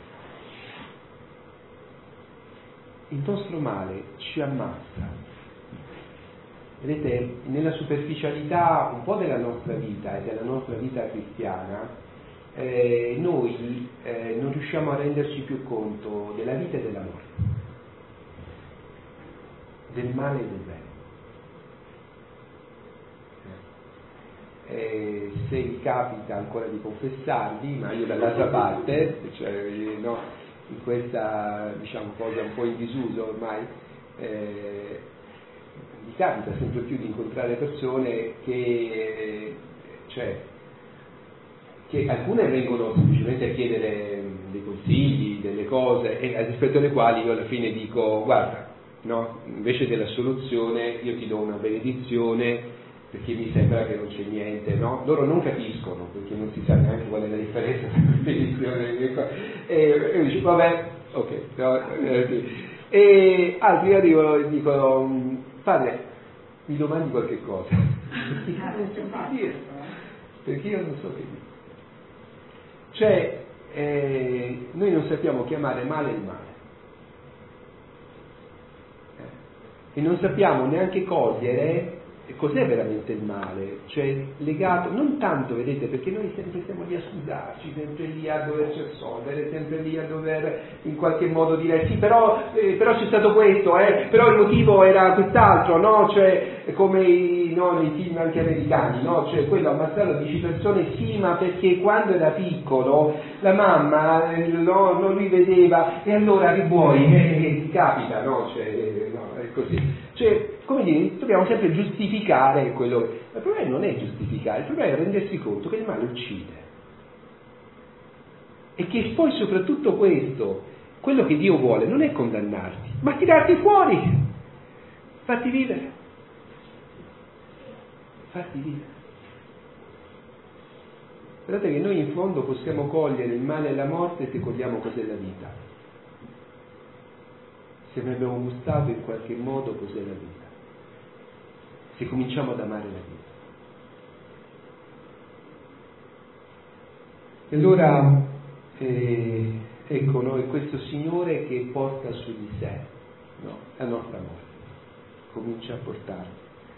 Il nostro male ci ammazza. Vedete, nella superficialità un po' della nostra vita e della nostra vita cristiana, noi non riusciamo a renderci più conto della vita e della morte, del male e del bene. Se vi capita ancora di confessarvi, ma io dall'altra parte, cioè, no, in questa, diciamo, cosa un po' in disuso ormai, mi capita sempre più di incontrare persone che alcune vengono semplicemente a chiedere dei consigli, delle cose, e rispetto alle quali io alla fine dico: guarda, no, invece della soluzione io ti do una benedizione, perché mi sembra che non c'è niente, no? Loro non capiscono, perché non si sa neanche qual è la differenza tra benedizione e io dico: vabbè, ok, no, e altri arrivano e dicono: padre, mi domandi qualche cosa? Perché io non so che dire. Cioè, noi non sappiamo chiamare male il male, e non sappiamo neanche cogliere cos'è veramente il male, cioè legato, non tanto, vedete, perché noi sempre siamo lì a scusarci, sempre lì a doverci assolvere, sempre lì a dover in qualche modo dire sì, però c'è stato questo, però il motivo era quest'altro, no? Cioè, come nei film anche americani, no? Cioè, quello ammazzato 10 persone, sì, ma perché quando era piccolo la mamma non li vedeva, e allora che vuoi, ti capita, no? Cioè, no, è così. Cioè, come dire, dobbiamo sempre giustificare quello che... Il problema non è giustificare, il problema è rendersi conto che il male uccide. E che poi soprattutto questo, quello che Dio vuole, non è condannarti, ma tirarti fuori, farti vivere. Farti vivere. Guardate che noi in fondo possiamo cogliere il male e la morte se cogliamo cos'è la vita. Se ne abbiamo gustato in qualche modo cos'è la vita, se cominciamo ad amare la vita. E allora ecco, no, è questo Signore che porta su di sé, no, la nostra morte, comincia a portarla.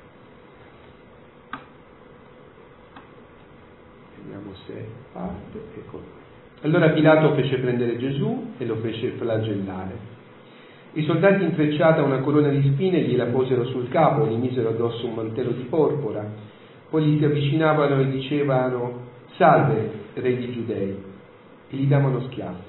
Vediamo se parte, eccolo. Allora Pilato fece prendere Gesù e lo fece flagellare. I soldati, intrecciata una corona di spine, gliela posero sul capo e gli misero addosso un mantello di porpora. Poi gli si avvicinavano e dicevano: salve, re di Giudei, e gli davano schiaffi.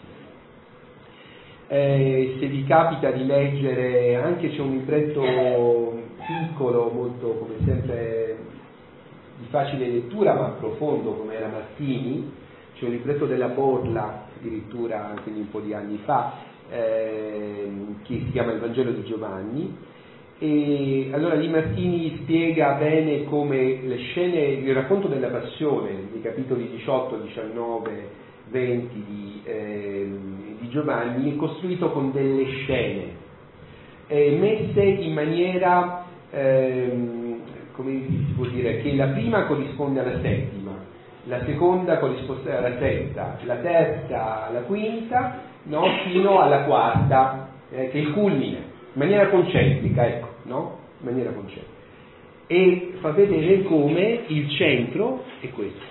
Se vi capita di leggere, anche c'è un libretto piccolo, molto, come sempre, di facile lettura ma profondo, come era Martini, c'è un libretto della Borla, addirittura, quindi un po' di anni fa, che si chiama Il Vangelo di Giovanni, e allora lì Martini spiega bene come le scene, il racconto della passione, nei capitoli 18, 19, 20 di Giovanni, è costruito con delle scene messe in maniera, come si può dire, che la prima corrisponde alla settima, la seconda corrisponde alla sesta, la terza alla quinta, no, fino alla quarta, che è il culmine, in maniera concentrica, ecco, no? In maniera concentrica. E fa vedere come il centro è questo.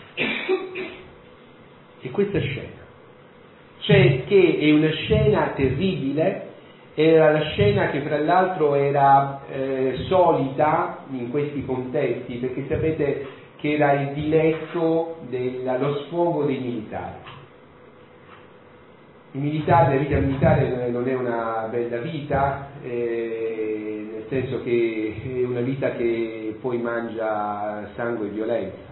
È questa scena. Cioè che è una scena terribile, era la scena che fra l'altro era solita in questi contesti, perché sapete che era il diletto dello sfogo dei militari. La vita militare non è una bella vita, nel senso che è una vita che poi mangia sangue e violenza.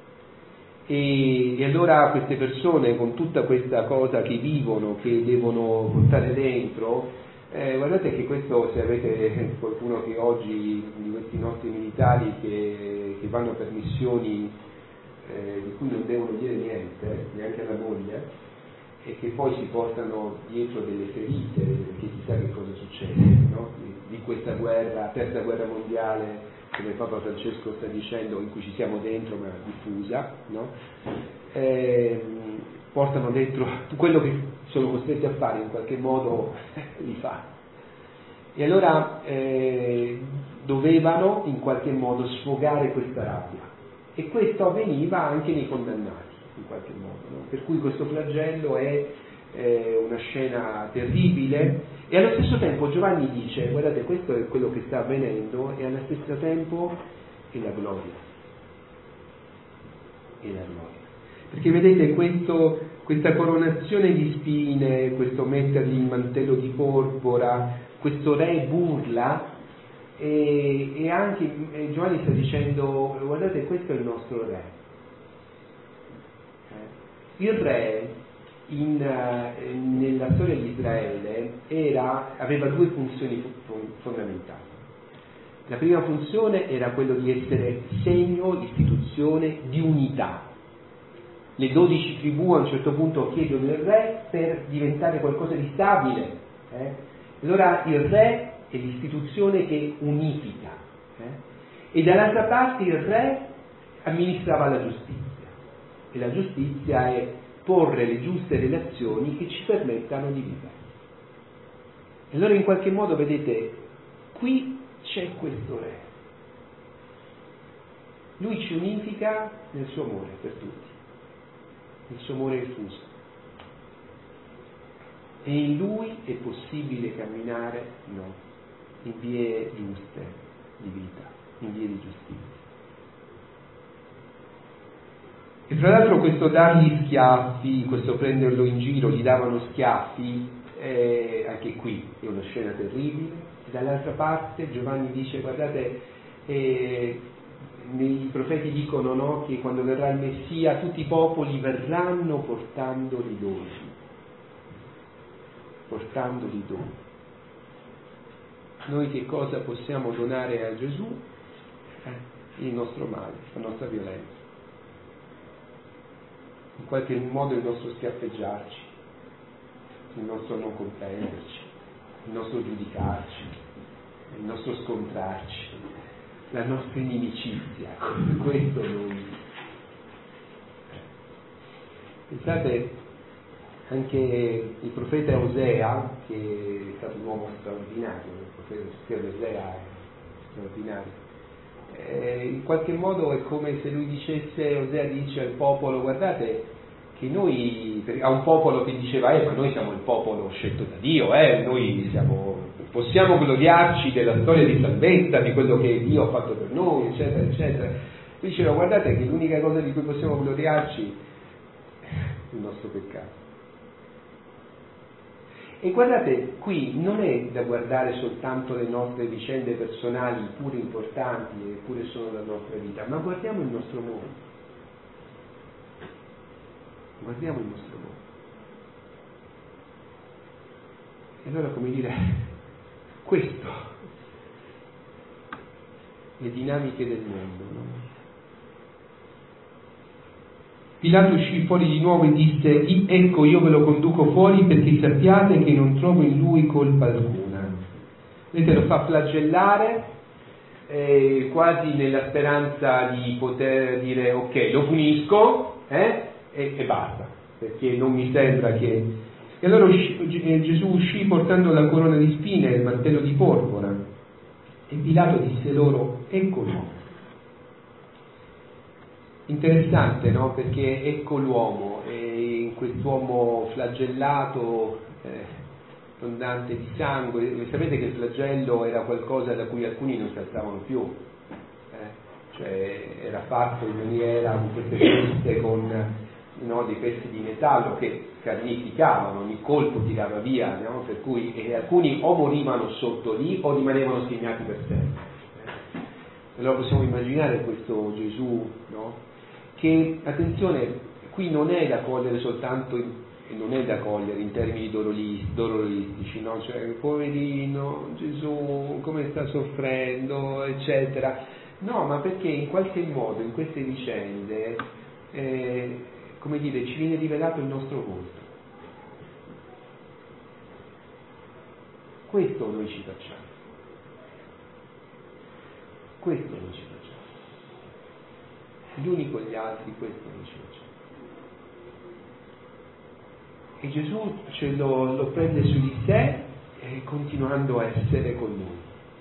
E allora queste persone, con tutta questa cosa che vivono, che devono portare dentro, guardate che questo, se avete qualcuno che oggi, di questi nostri militari che vanno per missioni di cui non devono dire niente, neanche alla moglie, e che poi si portano dietro delle ferite, perché chissà che cosa succede, no? Di questa guerra, terza guerra mondiale, come Papa Francesco sta dicendo, in cui ci siamo dentro ma diffusa, no? Portano dentro quello che sono costretti a fare, in qualche modo li fa. E allora dovevano in qualche modo sfogare questa rabbia, e questo avveniva anche nei condannati, in qualche modo, no? Per cui questo flagello è una scena terribile, e allo stesso tempo Giovanni dice: guardate, questo è quello che sta avvenendo, e allo stesso tempo è la gloria. È la gloria. Perché vedete questa coronazione di spine, questo mettergli il mantello di porpora, questo re burla, e anche Giovanni sta dicendo: guardate, questo è il nostro re. Il re nella storia di Israele aveva due funzioni fondamentali. La prima funzione era quello di essere segno, istituzione di unità. Le 12 tribù a un certo punto chiedono il re per diventare qualcosa di stabile. Allora il re è l'istituzione che unifica. E dall'altra parte il re amministrava la giustizia. E la giustizia è porre le giuste relazioni che ci permettano di vivere. E allora in qualche modo, vedete, qui c'è questo re. Lui ci unifica nel suo amore per tutti, nel suo amore effuso. E in lui è possibile camminare, in vie giuste di vita, in vie di giustizia. E tra l'altro questo dargli schiaffi, questo prenderlo in giro, gli davano schiaffi, anche qui è una scena terribile. Dall'altra parte Giovanni dice: guardate, i profeti dicono, no, che quando verrà il Messia tutti i popoli verranno portandogli doni. Portandogli doni. Noi che cosa possiamo donare a Gesù? Il nostro male, la nostra violenza. In qualche modo il nostro schiaffeggiarci, il nostro non comprenderci, il nostro giudicarci, il nostro scontrarci, la nostra inimicizia. Questo noi. Pensate, anche il profeta Osea, che è stato un uomo straordinario, il profeta Osea è straordinario. In qualche modo è come se lui dicesse, Osea dice al popolo: guardate che noi, a un popolo che diceva ma noi siamo il popolo scelto da Dio, noi possiamo gloriarci della storia di salvezza, di quello che Dio ha fatto per noi, eccetera, eccetera. Lui diceva: guardate che l'unica cosa di cui possiamo gloriarci è il nostro peccato. E guardate, qui non è da guardare soltanto le nostre vicende personali, pure importanti, eppure sono la nostra vita, ma guardiamo il nostro mondo. Guardiamo il nostro mondo. E allora, come dire, questo, le dinamiche del mondo, no? Pilato uscì fuori di nuovo e disse: ecco, io ve lo conduco fuori perché sappiate che non trovo in lui colpa alcuna. Vedete, lo fa flagellare, quasi nella speranza di poter dire: ok, lo punisco, e basta, perché non mi sembra che... E allora Gesù uscì portando la corona di spine e il mantello di porpora, e Pilato disse loro: ecco l'uomo. Interessante, no? Perché ecco l'uomo, e in quest'uomo flagellato, abbondante di sangue. Sapete che il flagello era qualcosa da cui alcuni non si alzavano più, cioè era fatto in maniera con queste feste con dei pezzi di metallo che carnificavano, ogni colpo tirava via, per cui alcuni o morivano sotto lì o rimanevano segnati per sempre. Allora possiamo immaginare questo Gesù, che, attenzione, qui non è da cogliere soltanto non è da cogliere in termini doloristici, cioè poverino Gesù come sta soffrendo, eccetera. No, ma perché in qualche modo in queste vicende come dire, ci viene rivelato il nostro volto. Questo noi ci facciamo. Questo noi ci facciamo. Gli uni con gli altri, questo noi ci facciamo. E Gesù lo prende su di sé continuando a essere con noi.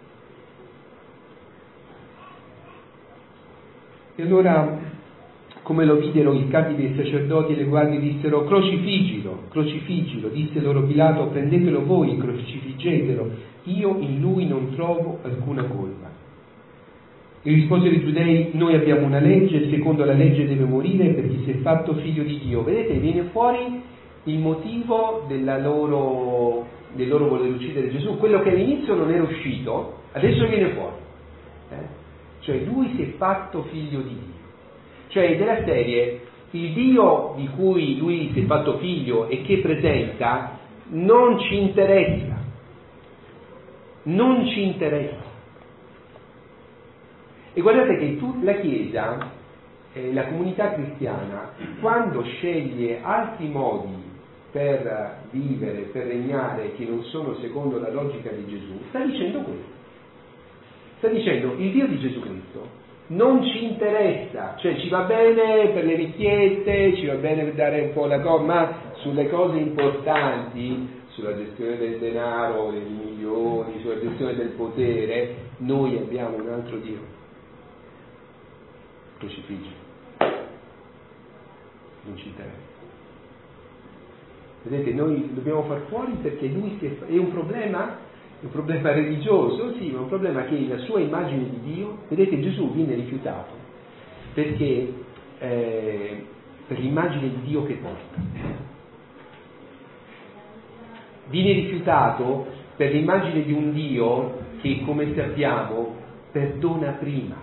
E allora, come lo videro i capi dei sacerdoti e le guardie, dissero: crocifiggilo, crocifiggilo. Disse loro Pilato: prendetelo voi, crocifiggetelo, io in lui non trovo alcuna colpa. E risposero i giudei: noi abbiamo una legge, secondo la legge deve morire per chi si è fatto figlio di Dio. Vedete, viene fuori il motivo del loro voler uccidere Gesù. Quello che all'inizio non era uscito, adesso viene fuori. Cioè lui si è fatto figlio di Dio. Cioè della serie, il Dio di cui lui si è fatto figlio e che presenta non ci interessa. Non ci interessa. E guardate che la Chiesa, la comunità cristiana, quando sceglie altri modi per vivere, per regnare, che non sono secondo la logica di Gesù, sta dicendo questo. Sta dicendo: il Dio di Gesù Cristo non ci interessa, cioè ci va bene per le richieste, ci va bene per dare un po' la cosa, ma sulle cose importanti, sulla gestione del denaro, dei milioni, sulla gestione del potere, noi abbiamo un altro Dio. Crocifiggio. Non ci interessa. Vedete, noi dobbiamo far fuori perché lui è un problema religioso, sì, ma un problema che la sua immagine di Dio, vedete, Gesù viene rifiutato perché per l'immagine di Dio che porta. Viene rifiutato per l'immagine di un Dio che, come sappiamo, perdona prima.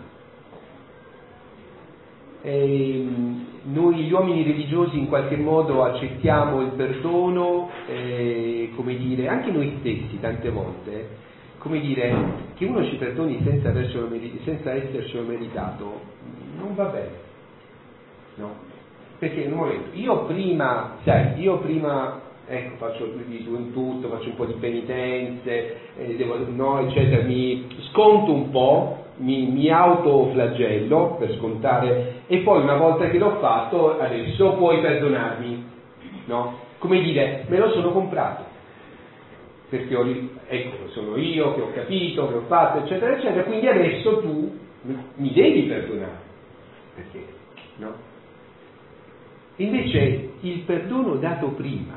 Noi gli uomini religiosi in qualche modo accettiamo il perdono, come dire, anche noi stessi tante volte, come dire, che uno ci perdoni senza essercelo meritato, non va bene, no? Perché in un momento, io prima faccio di tu in tutto, faccio un po' di penitenze, eccetera, mi sconto un po', mi autoflagello per scontare, e poi una volta che l'ho fatto adesso puoi perdonarmi, no? Come dire, me lo sono comprato perché sono io che ho capito, che ho fatto, eccetera eccetera, quindi adesso tu mi devi perdonare, perché no? Invece il perdono dato prima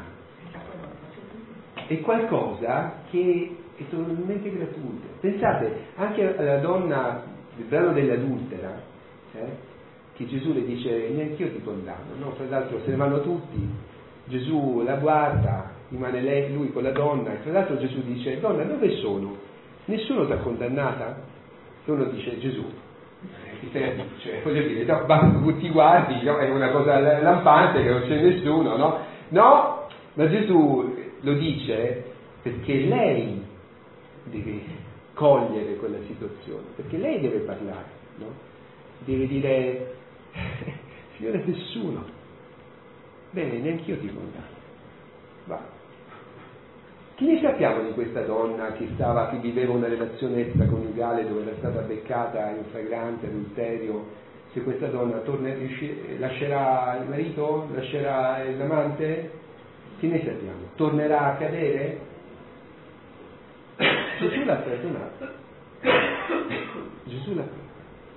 è qualcosa che è totalmente gratuito. Pensate anche alla donna del brano dell'adultera, che Gesù le dice: neanche io ti condanno, no? Tra l'altro se ne vanno tutti, Gesù la guarda, rimane lui con la donna, e tra l'altro Gesù dice: donna, dove sono? Nessuno ti ha condannata? E uno dice: Gesù, cioè, voglio dire, no, ti guardi, no? È una cosa lampante che non c'è nessuno, no? No, ma Gesù lo dice perché lei deve cogliere quella situazione, perché lei deve parlare, no? Deve dire: Signore, nessuno. Bene, neanche io ti condanno. Va. Che ne sappiamo di questa donna che viveva una relazione extraconiugale dove era stata beccata in flagrante adulterio? Se questa donna lascerà il marito? Lascerà l'amante? Che ne sappiamo? Tornerà a cadere? Gesù l'ha perdonato. Gesù l'ha perdonato.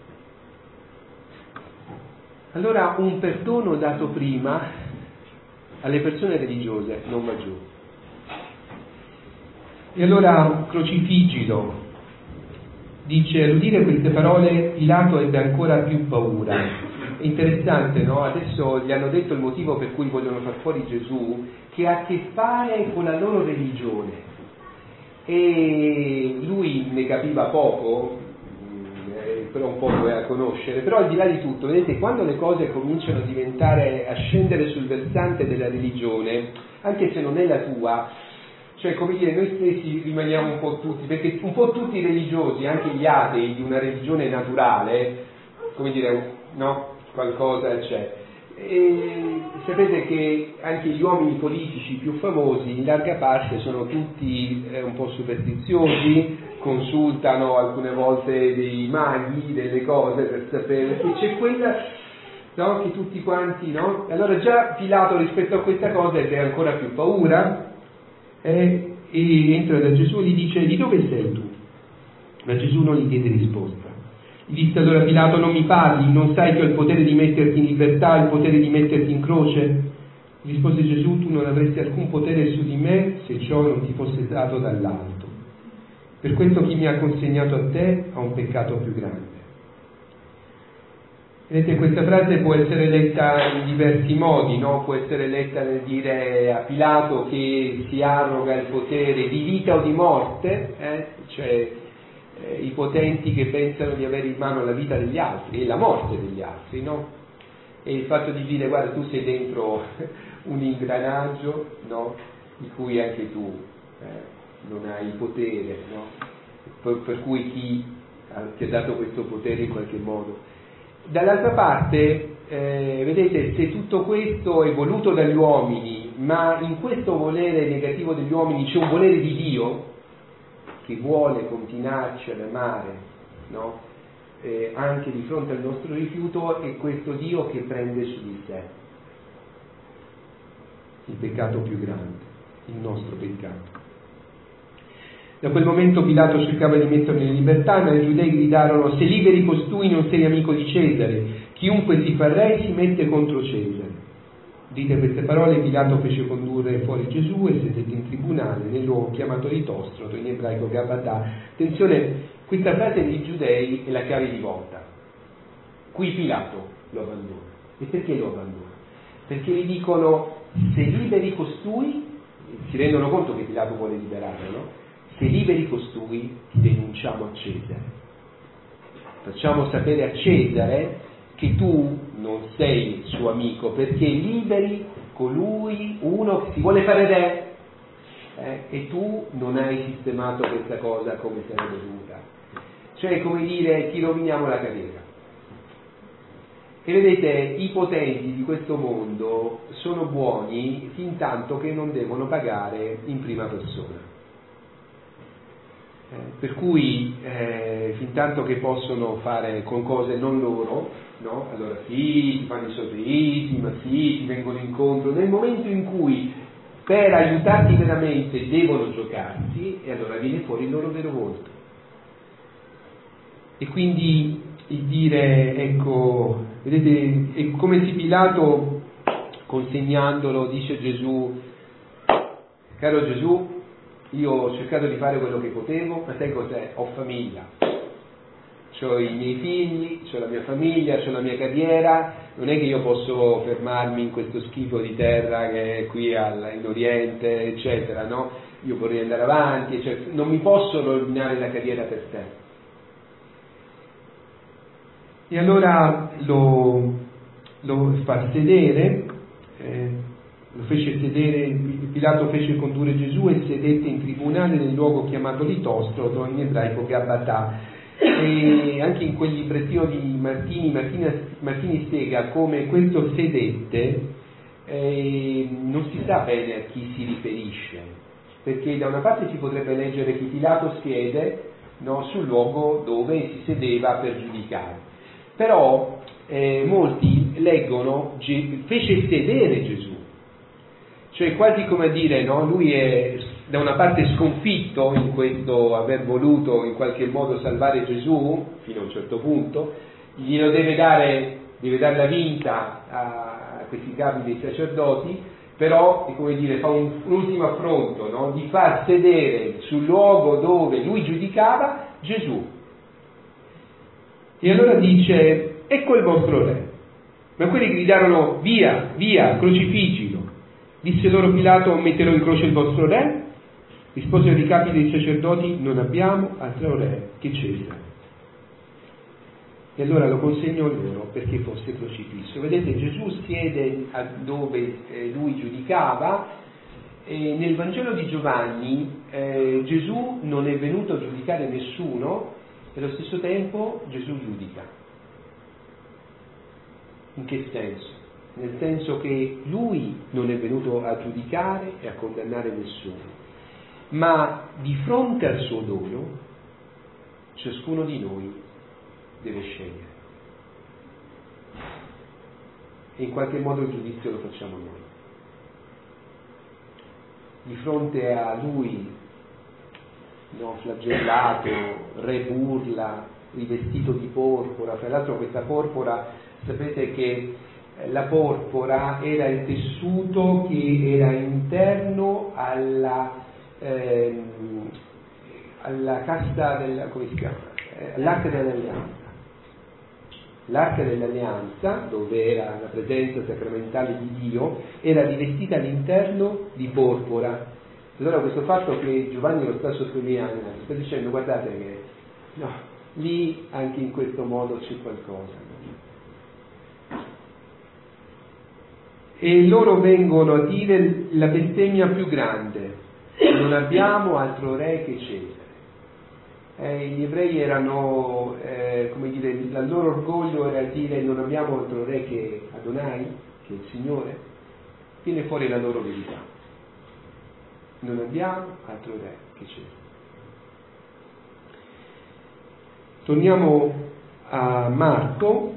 Allora un perdono dato prima alle persone religiose non va giù. E allora crocifiggilo. dice: all'udire queste parole Pilato ebbe ancora più paura. È interessante, no? Adesso gli hanno detto il motivo per cui vogliono far fuori Gesù, che ha a che fare con la loro religione, e lui ne capiva poco, però un po' doveva conoscere. Però al di là di tutto, vedete, quando le cose cominciano a scendere sul versante della religione, anche se non è la tua, cioè, come dire, noi stessi rimaniamo un po' tutti, perché un po' tutti i religiosi, anche gli atei di una religione naturale, come dire, no? Qualcosa c'è. E sapete che anche gli uomini politici più famosi in larga parte sono tutti un po' superstiziosi, consultano alcune volte dei maghi, delle cose per sapere che c'è quella, no? Che tutti quanti, no? Allora già Pilato rispetto a questa cosa ebbe ancora più paura, e entra da Gesù e gli dice: di dove sei tu? Ma Gesù non gli diede risposta. Gli disse allora Pilato: non mi parli? Non sai che ho il potere di metterti in libertà, il potere di metterti in croce? Rispose Gesù: tu non avresti alcun potere su di me se ciò non ti fosse dato dall'alto. Per questo chi mi ha consegnato a te ha un peccato più grande. Vedete, questa frase può essere letta in diversi modi, no? Può essere letta nel dire a Pilato che si arroga il potere di vita o di morte, cioè i potenti che pensano di avere in mano la vita degli altri e la morte degli altri, no? E il fatto di dire: guarda, tu sei dentro un ingranaggio, no? Di cui anche tu non hai potere, no? Per cui chi ti ha dato questo potere in qualche modo. Dall'altra parte, vedete, se tutto questo è voluto dagli uomini, ma in questo volere negativo degli uomini c'è un volere di Dio che vuole continuarci ad amare, no? Anche di fronte al nostro rifiuto, è questo Dio che prende su di sé il peccato più grande, il nostro peccato. Da quel momento Pilato cercava di metterlo in libertà, ma i giudei gridarono: se liberi costui non sei amico di Cesare, chiunque si fa re si mette contro Cesare. Dite queste parole, Pilato fece condurre fuori Gesù e sedette in tribunale nel luogo chiamato Litostroto, in ebraico Gabatà. Attenzione, questa frase dei giudei è la chiave di volta. Qui Pilato lo abbandona. E perché lo abbandona? Perché gli dicono: se liberi costui, si rendono conto che Pilato vuole liberarlo, no? Se liberi costui ti denunciamo a Cesare, facciamo sapere a Cesare che tu non sei suo amico perché liberi colui, uno che si vuole fare re, e tu non hai sistemato questa cosa come sarebbe dovuta. Cioè, come dire, ti roviniamo la carriera. E vedete, i potenti di questo mondo sono buoni fin tanto che non devono pagare in prima persona. Per cui fin tanto che possono fare con cose non loro, no? Allora sì, ti fanno i sorrisi, ma sì, ti vengono incontro. Nel momento in cui per aiutarti veramente devono giocarti, e allora viene fuori il loro vero volto. E quindi il dire, ecco, vedete, è come se Pilato, consegnandolo, dice Gesù: caro Gesù, io ho cercato di fare quello che potevo, ma sai cos'è? Ho famiglia, ho i miei figli, ho la mia famiglia, ho la mia carriera, non è che io posso fermarmi in questo schifo di terra che è qui in Oriente, eccetera, no? Io vorrei andare avanti, eccetera. Non mi posso rovinare la carriera per te. E allora lo fa sedere, lo fece sedere, Pilato fece condurre Gesù e sedette in tribunale nel luogo chiamato Litostroto, in ebraico Gabatà. E anche in quel librettino di Martini spiega come questo sedette non si sa bene a chi si riferisce, perché da una parte si potrebbe leggere che Pilato siede, no, sul luogo dove si sedeva per giudicare, però molti leggono fece sedere Gesù, cioè quasi come a dire, no, lui è da una parte sconfitto in questo aver voluto in qualche modo salvare Gesù fino a un certo punto, glielo deve dare la vinta a questi capi dei sacerdoti, però è come dire, fa un ultimo affronto, no, di far sedere sul luogo dove lui giudicava Gesù, E allora dice: ecco il vostro re. Ma quelli gridarono: via, via, crocifiggilo. Disse loro Pilato: metterò in croce il vostro re? Risposero i capi dei sacerdoti: non abbiamo altro re che Cesare. E allora lo consegnò loro perché fosse crocifisso. Vedete, Gesù siede dove lui giudicava, e nel Vangelo di Giovanni Gesù non è venuto a giudicare nessuno, e allo stesso tempo Gesù giudica. In che senso? Nel senso che lui non è venuto a giudicare e a condannare nessuno, ma di fronte al suo dono ciascuno di noi deve scegliere, e in qualche modo il giudizio lo facciamo noi. Di fronte a lui, flagellato, re burla, rivestito di porpora. Tra l'altro questa porpora, sapete che la porpora era il tessuto che era interno alla cassa come si chiama? L'arca dell'alleanza. L'arca dell'alleanza, dove era la presenza sacramentale di Dio, era rivestita all'interno di porpora. Allora questo fatto che Giovanni lo sta sottolineando, sta dicendo: guardate che lì anche in questo modo c'è qualcosa. E loro vengono a dire la bestemmia più grande: non abbiamo altro re che Cesare. Gli ebrei erano, il loro orgoglio era dire: non abbiamo altro re che Adonai, che il Signore. Viene fuori la loro verità: non abbiamo altro re che Cesare. Torniamo a Marco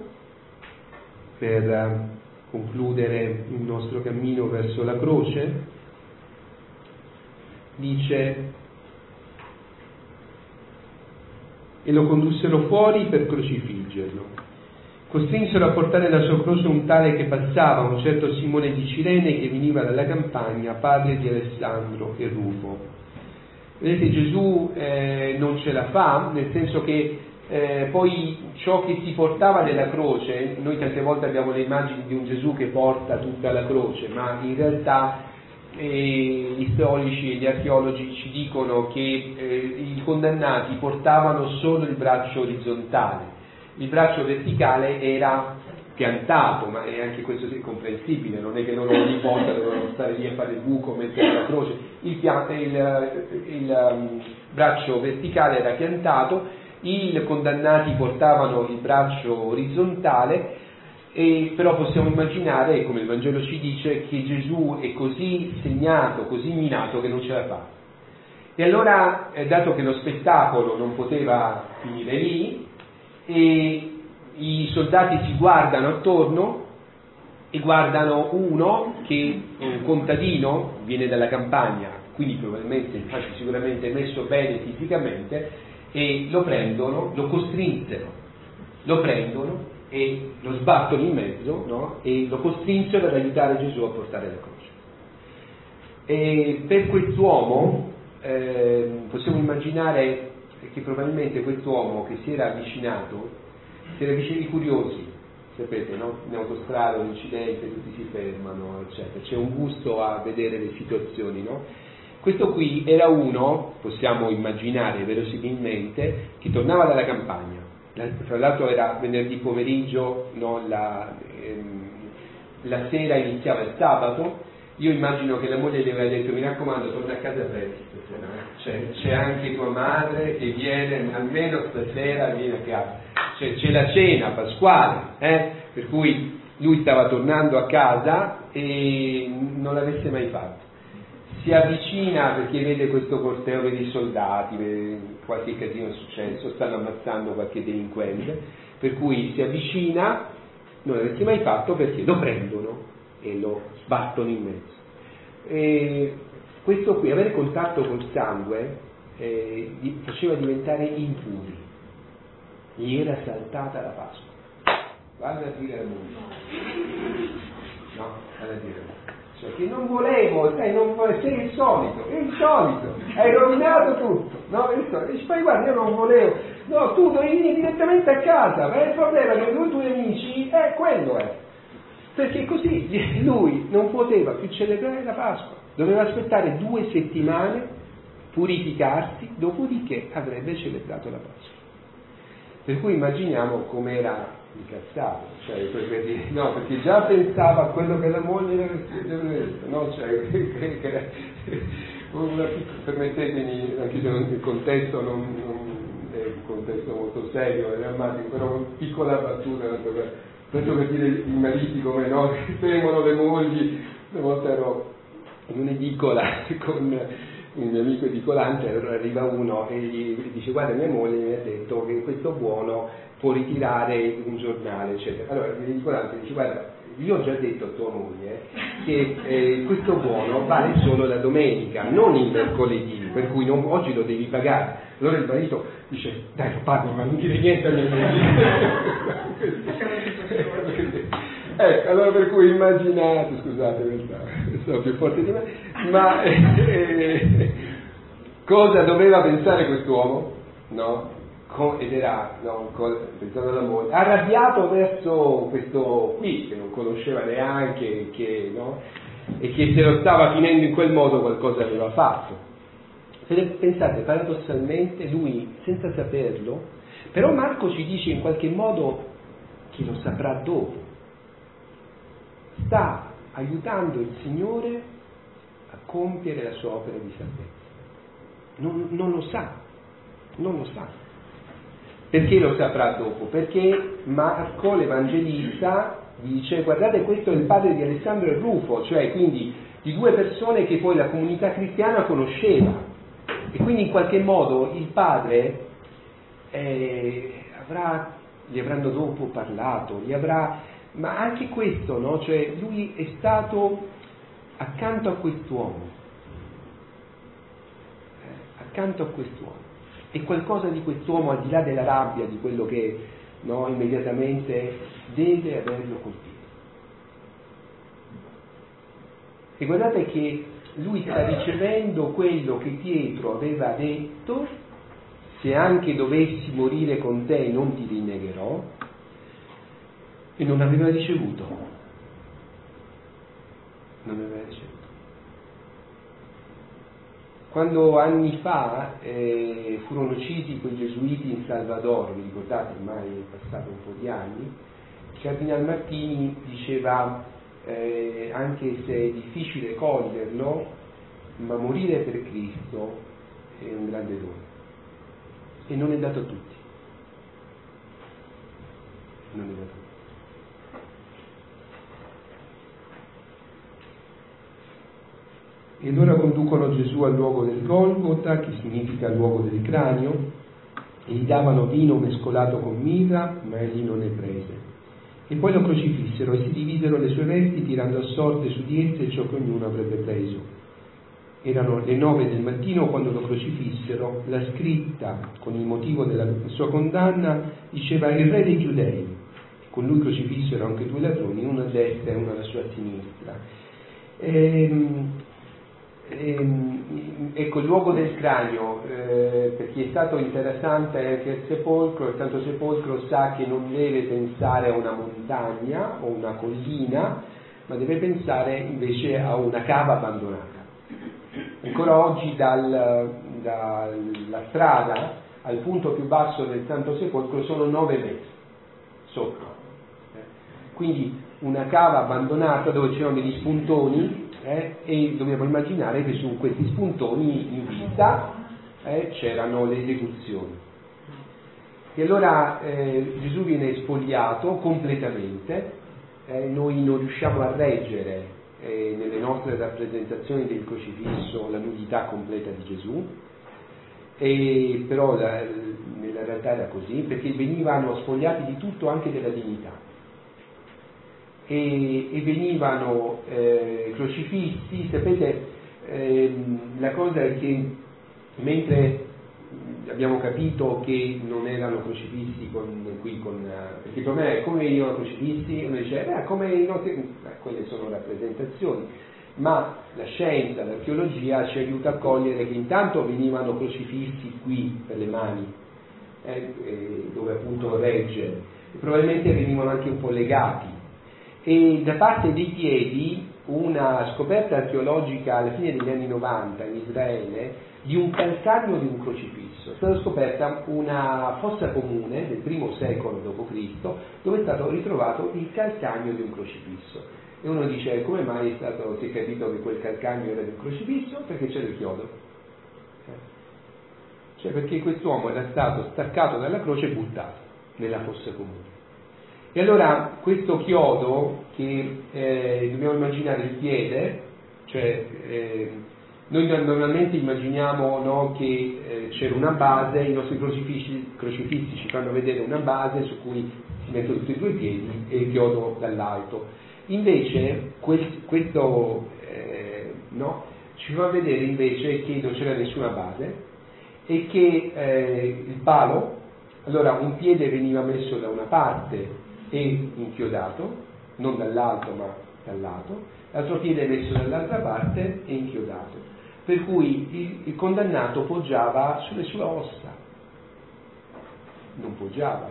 per concludere il nostro cammino verso la croce. Dice: e lo condussero fuori per crocifiggerlo. Costrinsero a portare la sua croce un tale che passava, un certo Simone di Cirene, che veniva dalla campagna, padre di Alessandro e Rufo. Vedete, Gesù non ce la fa, nel senso che poi ciò che si portava nella croce, noi tante volte abbiamo le immagini di un Gesù che porta tutta la croce, ma in realtà gli storici e gli archeologi ci dicono che i condannati portavano solo il braccio orizzontale, il braccio verticale era piantato, ma anche questo è comprensibile, non è che loro ogni volta dovevano stare lì a fare il buco, mettere la croce. Il braccio verticale era piantato, i condannati portavano il braccio orizzontale. Però possiamo immaginare, come il Vangelo ci dice, che Gesù è così segnato, così minato, che non ce la fa. E allora, dato che lo spettacolo non poteva finire lì, e i soldati si guardano attorno e guardano uno che, un contadino, viene dalla campagna, quindi probabilmente, infatti sicuramente messo bene fisicamente, e lo prendono, lo costrinsero, lo prendono e lo sbattono in mezzo, no? E lo costrinsero ad aiutare Gesù a portare la croce. E per quest'uomo possiamo immaginare che probabilmente quest'uomo che si era avvicinato, i curiosi, sapete, no? In autostrada, un incidente, tutti si fermano, eccetera, c'è un gusto a vedere le situazioni, no? Questo qui era uno, possiamo immaginare verosimilmente, che tornava dalla campagna. Tra l'altro era venerdì pomeriggio, no? La sera iniziava il sabato. Io immagino che la moglie gli aveva detto: mi raccomando, torna a casa presto, c'è anche tua madre che viene, almeno stasera viene a casa, c'è la cena pasquale, per cui lui stava tornando a casa e non l'avesse mai fatto. Si avvicina perché vede questo corteo di soldati, qualche casino è successo, stanno ammazzando qualche delinquente, per cui si avvicina, non l'avesse mai fatto perché lo prendono e lo sbattono in mezzo. E questo qui, avere contatto col sangue, faceva diventare impuri, gli era saltata la Pasqua. Guarda a dire al mondo, no, guarda a dire, cioè che non volevo, sei il solito, hai rovinato tutto, no? E poi guarda, io non volevo, no, tu vieni direttamente a casa, ma il problema è che 2 tuoi amici, quello è, perché così lui non poteva più celebrare la Pasqua, doveva aspettare 2 settimane, purificarsi, dopodiché avrebbe celebrato la Pasqua. Per cui immaginiamo com'era incazzato, cioè, perché già pensava a quello che la moglie aveva, no? Cioè, permettetemi, anche se il contesto non è un contesto molto serio e drammatico, però una piccola battuta, tanto per dire i mariti come no, che temono le mogli. Una volta ero in un'edicola con un mio amico edicolante, allora arriva uno e gli dice: guarda, mia moglie mi ha detto che questo buono può ritirare un giornale, eccetera. Allora l'edicolante dice: guarda, io ho già detto a tua moglie che questo buono vale solo la domenica, non il mercoledì, per cui oggi lo devi pagare. Allora il marito dice: dai, lo pago, ma non dire niente a mia moglie. Allora per cui immaginate, scusate, sono più forte di me, ma cosa doveva pensare quest'uomo? No? Ed era, pensando alla moglie, arrabbiato verso questo qui, che non conosceva neanche, e che se lo stava finendo in quel modo qualcosa aveva fatto. Pensate, paradossalmente, lui, senza saperlo, però Marco ci dice in qualche modo che lo saprà dopo. Sta aiutando il Signore a compiere la sua opera di salvezza. Non lo sa. Perché lo saprà dopo? Perché Marco l'Evangelista dice: guardate, questo è il padre di Alessandro e Rufo, cioè quindi di 2 persone che poi la comunità cristiana conosceva, e quindi in qualche modo il padre gli avranno dopo parlato, ma anche questo, no? Cioè lui è stato accanto a quest'uomo, e qualcosa di quest'uomo, al di là della rabbia, di quello che immediatamente deve averlo colpito. E guardate che lui sta ricevendo quello che Pietro aveva detto: se anche dovessi morire con te non ti rinnegherò, e non aveva ricevuto. Quando anni fa furono uccisi quei gesuiti in Salvador, vi ricordate, ormai è passato un po' di anni, il Cardinal Martini diceva: anche se è difficile coglierlo, ma morire per Cristo è un grande dono, e non è dato a tutti. E allora conducono Gesù al luogo del Golgota, che significa luogo del cranio, e gli davano vino mescolato con mirra, ma egli non ne prese. E poi lo crocifissero e si dividero le sue vesti, tirando a sorte su di esse ciò che ognuno avrebbe preso. Erano le 9 del mattino quando lo crocifissero. La scritta con il motivo della sua condanna diceva: il re dei Giudei. Con lui crocifissero anche 2 ladroni, uno a destra e uno alla sua sinistra. Ecco, il luogo del cranio, per chi è stato interessante anche il sepolcro, il Santo Sepolcro sa che non deve pensare a una montagna o una collina, ma deve pensare invece a una cava abbandonata. Ancora oggi dalla strada al punto più basso del Santo Sepolcro sono 9 metri sotto, quindi una cava abbandonata dove c'erano degli spuntoni, e dobbiamo immaginare che su questi spuntoni in vista c'erano le esecuzioni. E allora Gesù viene spogliato completamente, noi non riusciamo a reggere nelle nostre rappresentazioni del crocifisso la nudità completa di Gesù, però nella realtà era così, perché venivano spogliati di tutto, anche della dignità. E venivano crocifissi. Sapete, la cosa è che mentre abbiamo capito che non erano crocifissi perché per me è come venivano crocifissi, uno dice come i nostri, quelle sono rappresentazioni, ma la scienza, l'archeologia ci aiuta a cogliere che intanto venivano crocifissi qui per le mani, dove appunto regge, e probabilmente venivano anche un po' legati, e da parte dei piedi una scoperta archeologica alla fine degli anni 90 in Israele di un calcagno di un crocifisso. È stata scoperta una fossa comune del I secolo d.C. dove è stato ritrovato il calcagno di un crocifisso. E uno dice: come mai si è capito che quel calcagno era di un crocifisso? Perché c'era il chiodo. Cioè perché quest'uomo era stato staccato dalla croce e buttato nella fossa comune. E allora questo chiodo, che dobbiamo immaginare il piede, cioè noi normalmente immaginiamo, no, che c'era una base, i nostri crocifissi ci fanno vedere una base su cui si mettono tutti e due i piedi e il chiodo dall'alto. Invece questo no, ci fa vedere invece che non c'era nessuna base e che il palo, allora un piede veniva messo da una parte e inchiodato, non dall'alto ma dal lato, l'altro piede messo dall'altra parte e inchiodato, per cui il condannato poggiava sulle sue ossa, non poggiava.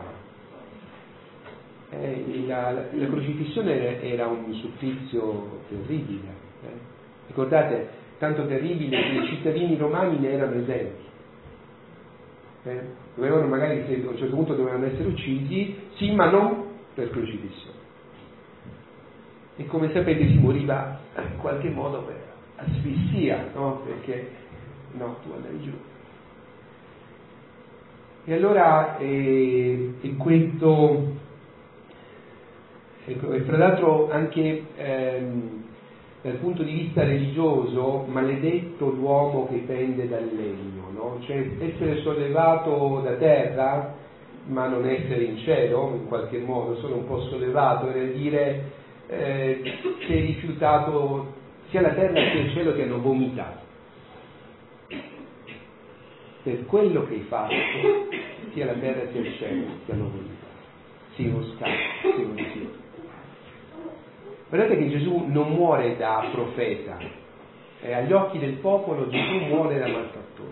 La crocifissione era un supplizio terribile, ricordate, tanto terribile che i cittadini romani ne erano esenti. Dovevano magari, a un certo punto dovevano essere uccisi, sì, ma non per crocifissione. E come sapete si moriva in qualche modo per asfissia, no? Perché no, tu andavi giù. E allora questo, ecco, e fra l'altro anche dal punto di vista religioso, maledetto l'uomo che pende dal legno, no? Cioè essere sollevato da terra ma non essere in cielo, in qualche modo, solo un po' sollevato, era dire si è rifiutato, sia la terra che il cielo ti hanno vomitato per quello che hai fatto, sia la terra che il cielo ti hanno vomitato, sei uno scarto, sei un rifiuto. Guardate che Gesù non muore da profeta, agli occhi del popolo Gesù muore da malfattore.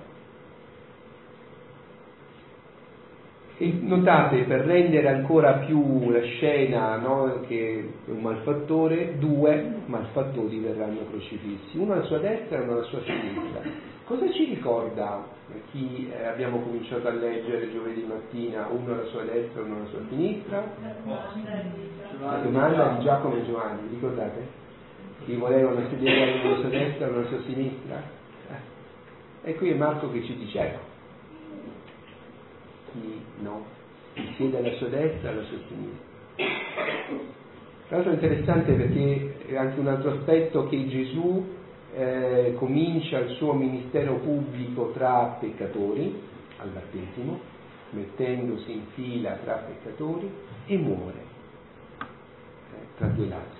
E notate, per rendere ancora più la scena, no, che un malfattore, due malfattori verranno crocifissi, uno alla sua destra e uno alla sua sinistra. Cosa ci ricorda chi abbiamo cominciato a leggere giovedì mattina, uno alla sua destra e uno alla sua sinistra? La domanda di Giacomo e Giovanni, ricordate? Chi volevano sedere uno alla sua destra e uno alla sua sinistra? E qui è Marco che ci dice, ecco, chi no, chi siede alla sua destra e alla sua sinistra. Tra l'altro è interessante perché è anche un altro aspetto che Gesù comincia il suo ministero pubblico tra peccatori, al battesimo, mettendosi in fila tra peccatori, e muore tra due ladri.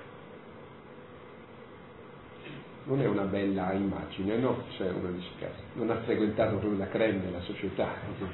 Non è una bella immagine, no? Cioè uno dice, non ha frequentato proprio la crème della società.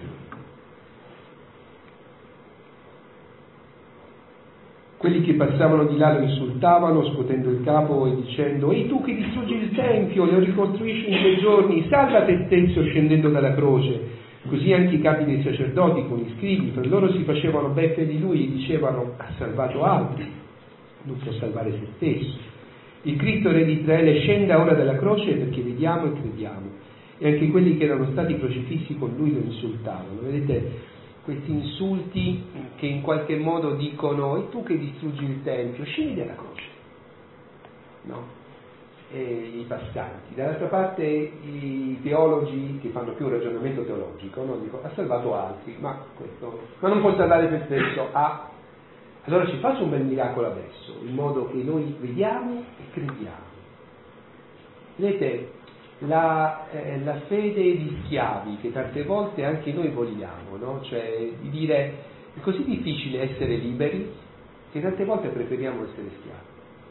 Quelli che passavano di là lo insultavano, scuotendo il capo e dicendo: «Ehi tu che distruggi il Tempio, lo ricostruisci in 3 giorni, salva te stesso scendendo dalla croce». Così anche i capi dei sacerdoti con gli scribi, per loro si facevano beffe di lui e dicevano: «Ha salvato altri, non può salvare se stesso. Il Cristo re di Israele scenda ora dalla croce perché vediamo e crediamo». E anche quelli che erano stati crocifissi con lui lo insultavano. Vedete questi insulti che in qualche modo dicono: «E tu che distruggi il Tempio, scendi dalla croce». No? E i passanti. Dall'altra parte i teologi che fanno più un ragionamento teologico, no? Dicono: «Ha salvato altri, ma non può salvare se stesso». Allora ci faccia un bel miracolo adesso, in modo che noi vediamo e crediamo. Vedete, la fede di schiavi che tante volte anche noi vogliamo, no? Cioè di dire: è così difficile essere liberi che tante volte preferiamo essere schiavi.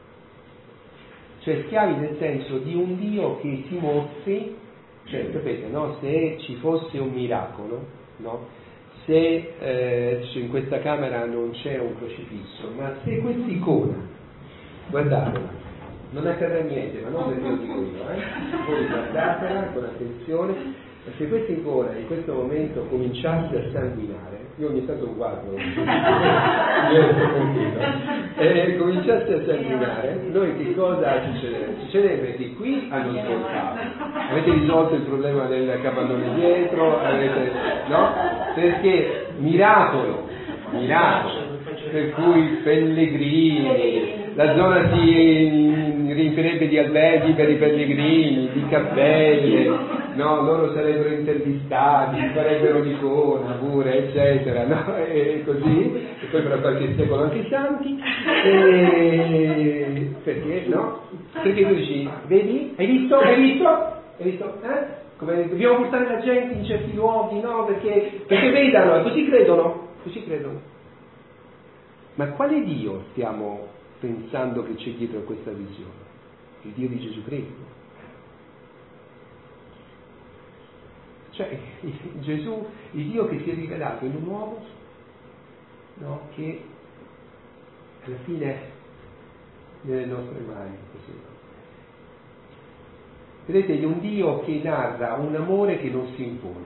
Cioè schiavi nel senso di un Dio che si mostri, cioè sapete, no? Se ci fosse un miracolo, no? Se adesso in questa camera non c'è un crocifisso, ma se quest'icona, guardatela, non accadrà niente, ma non perché lo dico io, voi guardatela con attenzione, perché questa icona in questo momento cominciasse a sanguinare, io ogni tanto lo guardo, cominciasse a sanguinare, noi che cosa succederebbe? Succederebbe che qui hanno svoltato, avete risolto il problema del capannone dietro, no? Perché miracolo, per cui pellegrini, la zona si riempirebbe di alberghi per i pellegrini, di cappelle, no? Loro sarebbero intervistati, farebbero l'icona pure, eccetera, no? E così, e poi fra qualche secolo anche i santi, perché no? Perché tu dici, vedi? Hai visto? Come dobbiamo portare la gente in certi luoghi, no? Perché vedano, e così credono. Ma quale Dio stiamo pensando che c'è dietro a questa visione? Il Dio di Gesù Cristo. Cioè Gesù, il Dio che si è rivelato in un uomo, no? Che alla fine nelle nostre mani, così. Vedete, è un Dio che narra un amore che non si impone.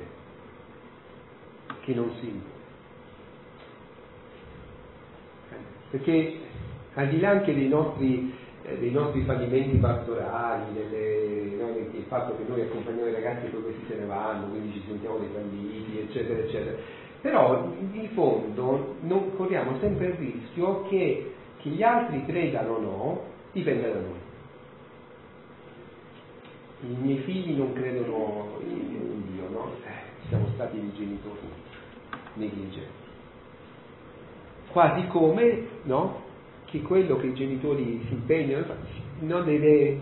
Perché al di là anche dei nostri fallimenti pastorali, il fatto che noi accompagniamo i ragazzi e poi questi se ne vanno, quindi ci sentiamo dei bambini, eccetera, eccetera, però in fondo non corriamo sempre il rischio che gli altri credano o no, dipende da noi. I miei figli non credono in Dio, no? Siamo stati dei genitori negligenti. Quasi come, no? Che quello che i genitori si impegnano non deve...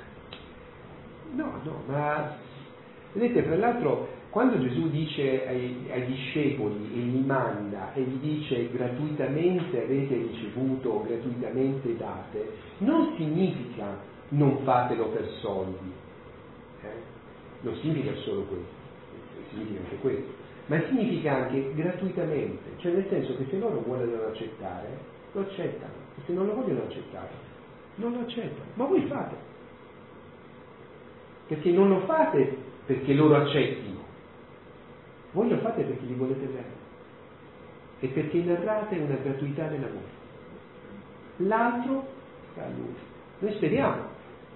ma vedete, tra l'altro, quando Gesù dice ai discepoli e li manda e gli dice gratuitamente avete ricevuto, gratuitamente date, non significa non fatelo per soldi, non significa solo questo, significa anche questo, ma significa anche gratuitamente, cioè nel senso che se loro vogliono accettare, lo accettano, e se non lo vogliono accettare, non lo accettano, ma voi fate, perché non lo fate perché loro accettino, voi lo fate perché li volete bene, e perché narrate una gratuità dell'amore, l'altro sta a lui, noi speriamo.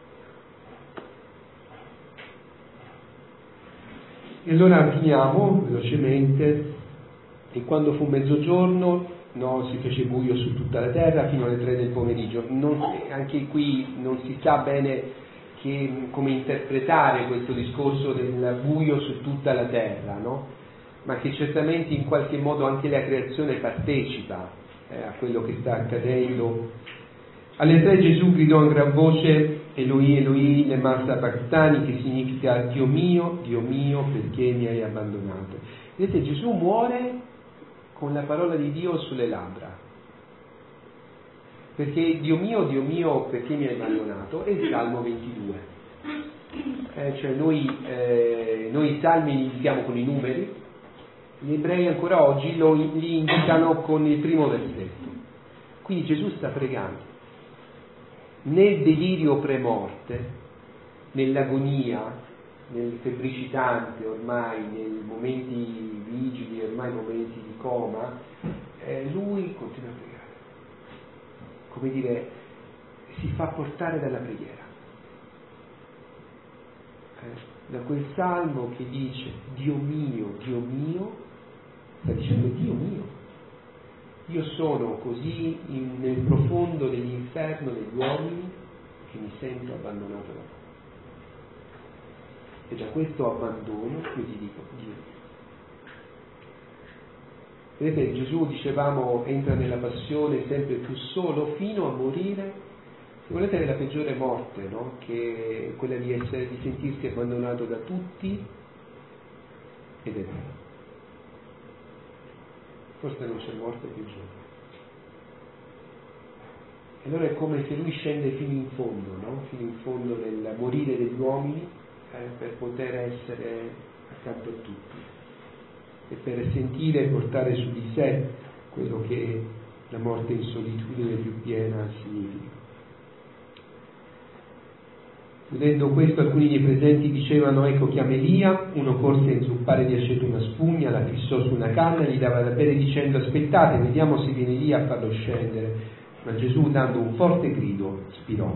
E allora finiamo velocemente, e quando fu mezzogiorno, no, si fece buio su tutta la terra fino alle 3 del pomeriggio. Anche qui non si sa bene come interpretare questo discorso del buio su tutta la terra, no? Ma che certamente in qualche modo anche la creazione partecipa a quello che sta accadendo. Alle 3 Gesù gridò a gran voce: Eloi, Eloi, lema sabachthani, che significa Dio mio, perché mi hai abbandonato. Vedete, Gesù muore con la parola di Dio sulle labbra, perché Dio mio, perché mi hai abbandonato, è il Salmo 22. Cioè noi i salmi li indichiamo con i numeri, gli ebrei ancora oggi li indicano con il primo versetto. Quindi Gesù sta pregando nel delirio premorte, nell'agonia, nel febbricitante ormai, nei momenti vigili, ormai momenti di coma, lui continua a pregare, come dire, si fa portare dalla preghiera, da quel salmo che dice Dio mio, sta dicendo Dio mio. Io sono così nel profondo dell'inferno degli uomini che mi sento abbandonato da te. E da questo abbandono io ti dico Dio. Vedete, Gesù, dicevamo, entra nella passione sempre più solo fino a morire, se volete, nella peggiore morte, no? Che è quella di sentirsi abbandonato da tutti ed è vero. Forse non c'è morte peggiore. E allora è come se lui scende fino in fondo, no? Fino in fondo nel morire degli uomini, per poter essere accanto a tutti e per sentire e portare su di sé quello che la morte in solitudine più piena significa. Udendo questo, alcuni dei presenti dicevano: ecco, chiama Elia. Uno corse a inzuppare di aceto una spugna, la fissò su una canna e gli dava da bere dicendo: aspettate, vediamo se viene Elia a farlo scendere. Ma Gesù, dando un forte grido, spirò.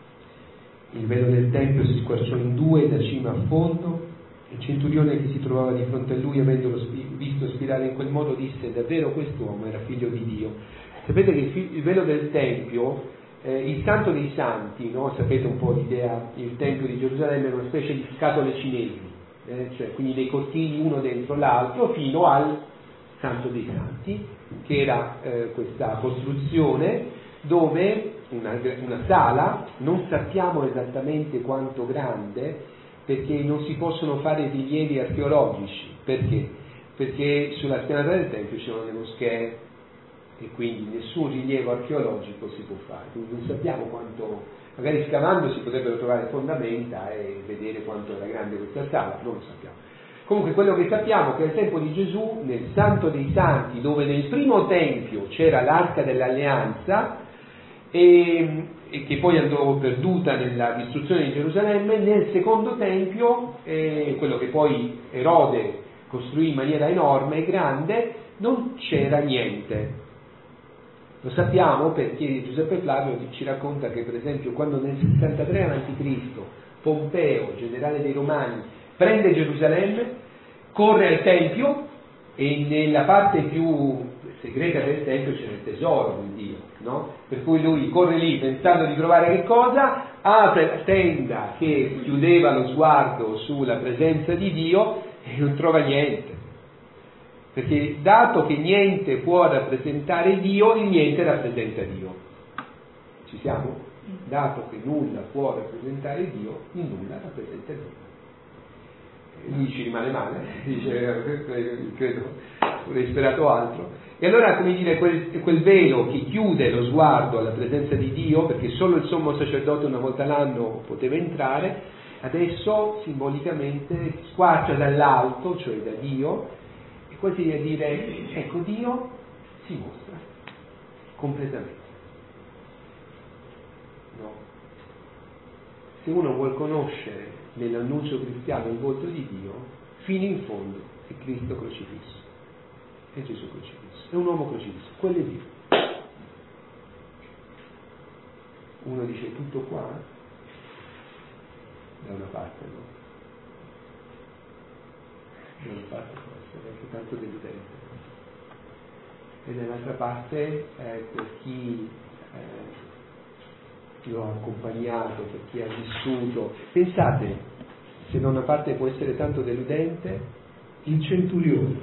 Il velo del tempio si squarciò in due da cima a fondo. Il centurione che si trovava di fronte a lui, avendolo visto spirare in quel modo, disse: davvero quest'uomo era figlio di Dio. Sapete che il velo del tempio, il Santo dei Santi, no? Sapete un po' l'idea, il Tempio di Gerusalemme è una specie di scatole cinesi, cioè quindi dei cortili uno dentro l'altro fino al Santo dei Santi, che era questa costruzione dove una sala, non sappiamo esattamente quanto grande, perché non si possono fare rilievi archeologici. Perché? Perché sulla spianata del Tempio ci sono le moschee e quindi nessun rilievo archeologico si può fare, quindi non sappiamo quanto, magari scavando si potrebbero trovare fondamenta e vedere quanto era grande questa sala, non lo sappiamo. Comunque quello che sappiamo è che al tempo di Gesù, nel Santo dei Santi, dove nel primo Tempio c'era l'Arca dell'Alleanza e che poi andò perduta nella distruzione di Gerusalemme, nel secondo Tempio, quello che poi Erode costruì in maniera enorme e grande, non c'era niente. Lo sappiamo perché Giuseppe Flavio ci racconta che, per esempio, quando nel 63 a.C. Pompeo, generale dei Romani, prende Gerusalemme, corre al Tempio e nella parte più segreta del Tempio c'è il tesoro di Dio, no? Per cui lui corre lì pensando di trovare che cosa? Apre la tenda che chiudeva lo sguardo sulla presenza di Dio e non trova niente. Perché dato che niente può rappresentare Dio, il niente rappresenta Dio. Ci siamo? Dato che nulla può rappresentare Dio, il nulla rappresenta Dio. Lui ci rimane male, dice, credo, avrei sperato altro. E allora, come dire, quel velo che chiude lo sguardo alla presenza di Dio, perché solo il sommo sacerdote una volta l'anno poteva entrare, adesso simbolicamente squarcia dall'alto, cioè da Dio, quasi a dire, ecco, Dio si mostra completamente. No. Se uno vuol conoscere nell'annuncio cristiano il volto di Dio, fino in fondo è Cristo crocifisso, è Gesù crocifisso, è un uomo crocifisso, quello è Dio. Uno dice tutto qua, da una parte, no? Da una parte può essere anche tanto deludente, e dall'altra parte per chi lo ha accompagnato, per chi ha vissuto. Pensate, se da una parte può essere tanto deludente, il centurione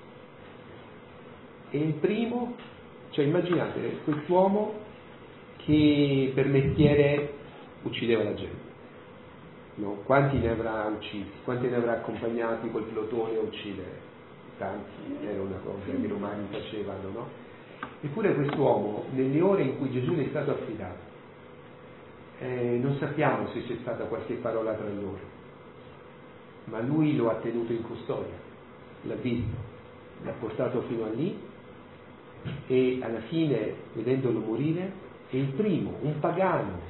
e il primo, cioè immaginate quest'uomo che per mestiere uccideva la gente. No? Quanti ne avrà uccisi? Quanti ne avrà accompagnati col plotone a uccidere? Tanti, era una cosa che i romani facevano, no? Eppure quest'uomo, nelle ore in cui Gesù ne è stato affidato, non sappiamo se c'è stata qualche parola tra loro, ma lui lo ha tenuto in custodia, l'ha visto, l'ha portato fino a lì e alla fine, vedendolo morire, è il primo, un pagano,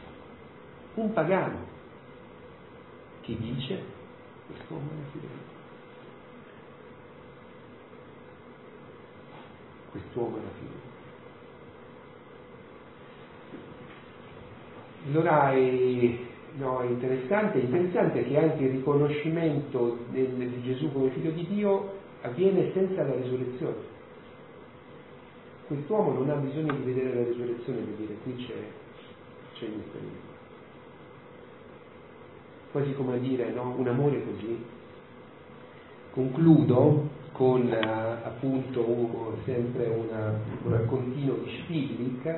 che dice: quest'uomo è figlio di Dio. Quest'uomo era figlio di Dio. Allora è interessante che anche il riconoscimento di Gesù come figlio di Dio avviene senza la risurrezione. Quest'uomo non ha bisogno di vedere la risurrezione per dire: qui c'è il mistero di Dio. Quasi come a dire, no? Un amore così. Concludo con appunto sempre un raccontino di Spidlick.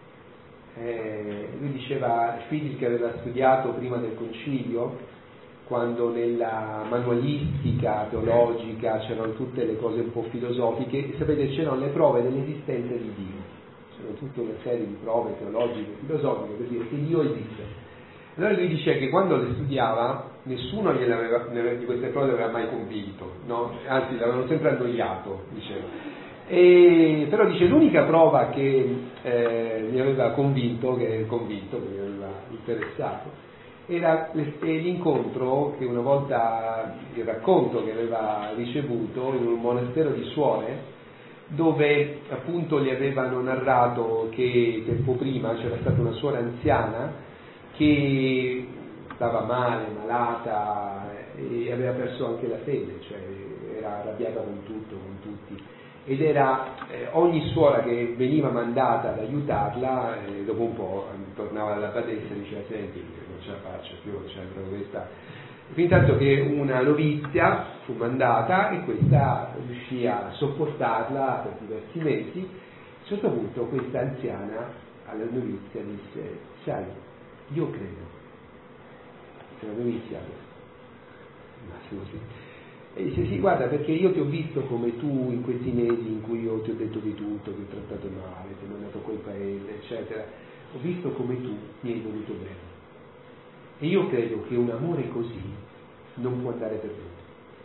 Lui diceva, Spidlick aveva studiato prima del concilio, quando nella manualistica teologica c'erano tutte le cose un po' filosofiche, e sapete, c'erano le prove dell'esistenza di Dio, c'erano tutta una serie di prove teologiche, filosofiche, per dire che Dio esiste. Allora lui dice che quando le studiava nessuno di queste prove l'aveva mai convinto, no? Anzi l'avevano sempre annoiato, diceva. Però dice l'unica prova che mi aveva convinto, che mi aveva interessato, Era l'incontro che una volta, il racconto che aveva ricevuto in un monastero di suore, dove appunto gli avevano narrato che tempo prima c'era stata una suora anziana che stava male, malata, e aveva perso anche la fede, cioè era arrabbiata con tutto, con tutti, ed era ogni suora che veniva mandata ad aiutarla, dopo un po' tornava dalla badessa e diceva: senti, non ce la faccio più, cioè questa. Fin tanto che una novizia fu mandata e questa riuscì a sopportarla per diversi mesi. A un certo punto questa anziana alla novizia disse: sai, io credo. La novizia, massimo sì. E dice: sì, guarda, perché io ti ho visto come tu in questi mesi in cui io ti ho detto di tutto, ti ho trattato male, ti ho mandato a quel paese, eccetera, ho visto come tu mi hai voluto bene. E io credo che un amore così non può andare perduto.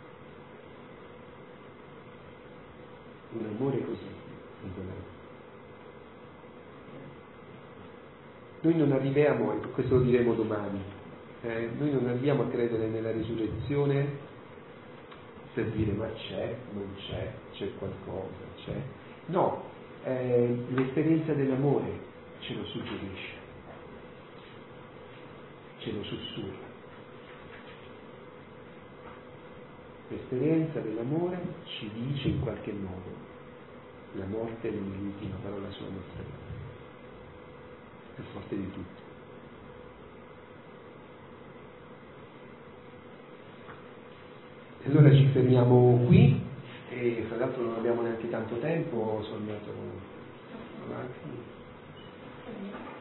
Un amore così non può andare perduto. Noi non arriviamo, e questo lo diremo domani, noi non arriviamo a credere nella risurrezione per dire: ma c'è, non c'è qualcosa, c'è. No, l'esperienza dell'amore ce lo suggerisce, ce lo sussurra. L'esperienza dell'amore ci dice in qualche modo: la morte è l'ultima parola sulla nostra vita, è più forte di tutto. Allora ci fermiamo qui, e fra l'altro non abbiamo neanche tanto tempo, sono andato avanti.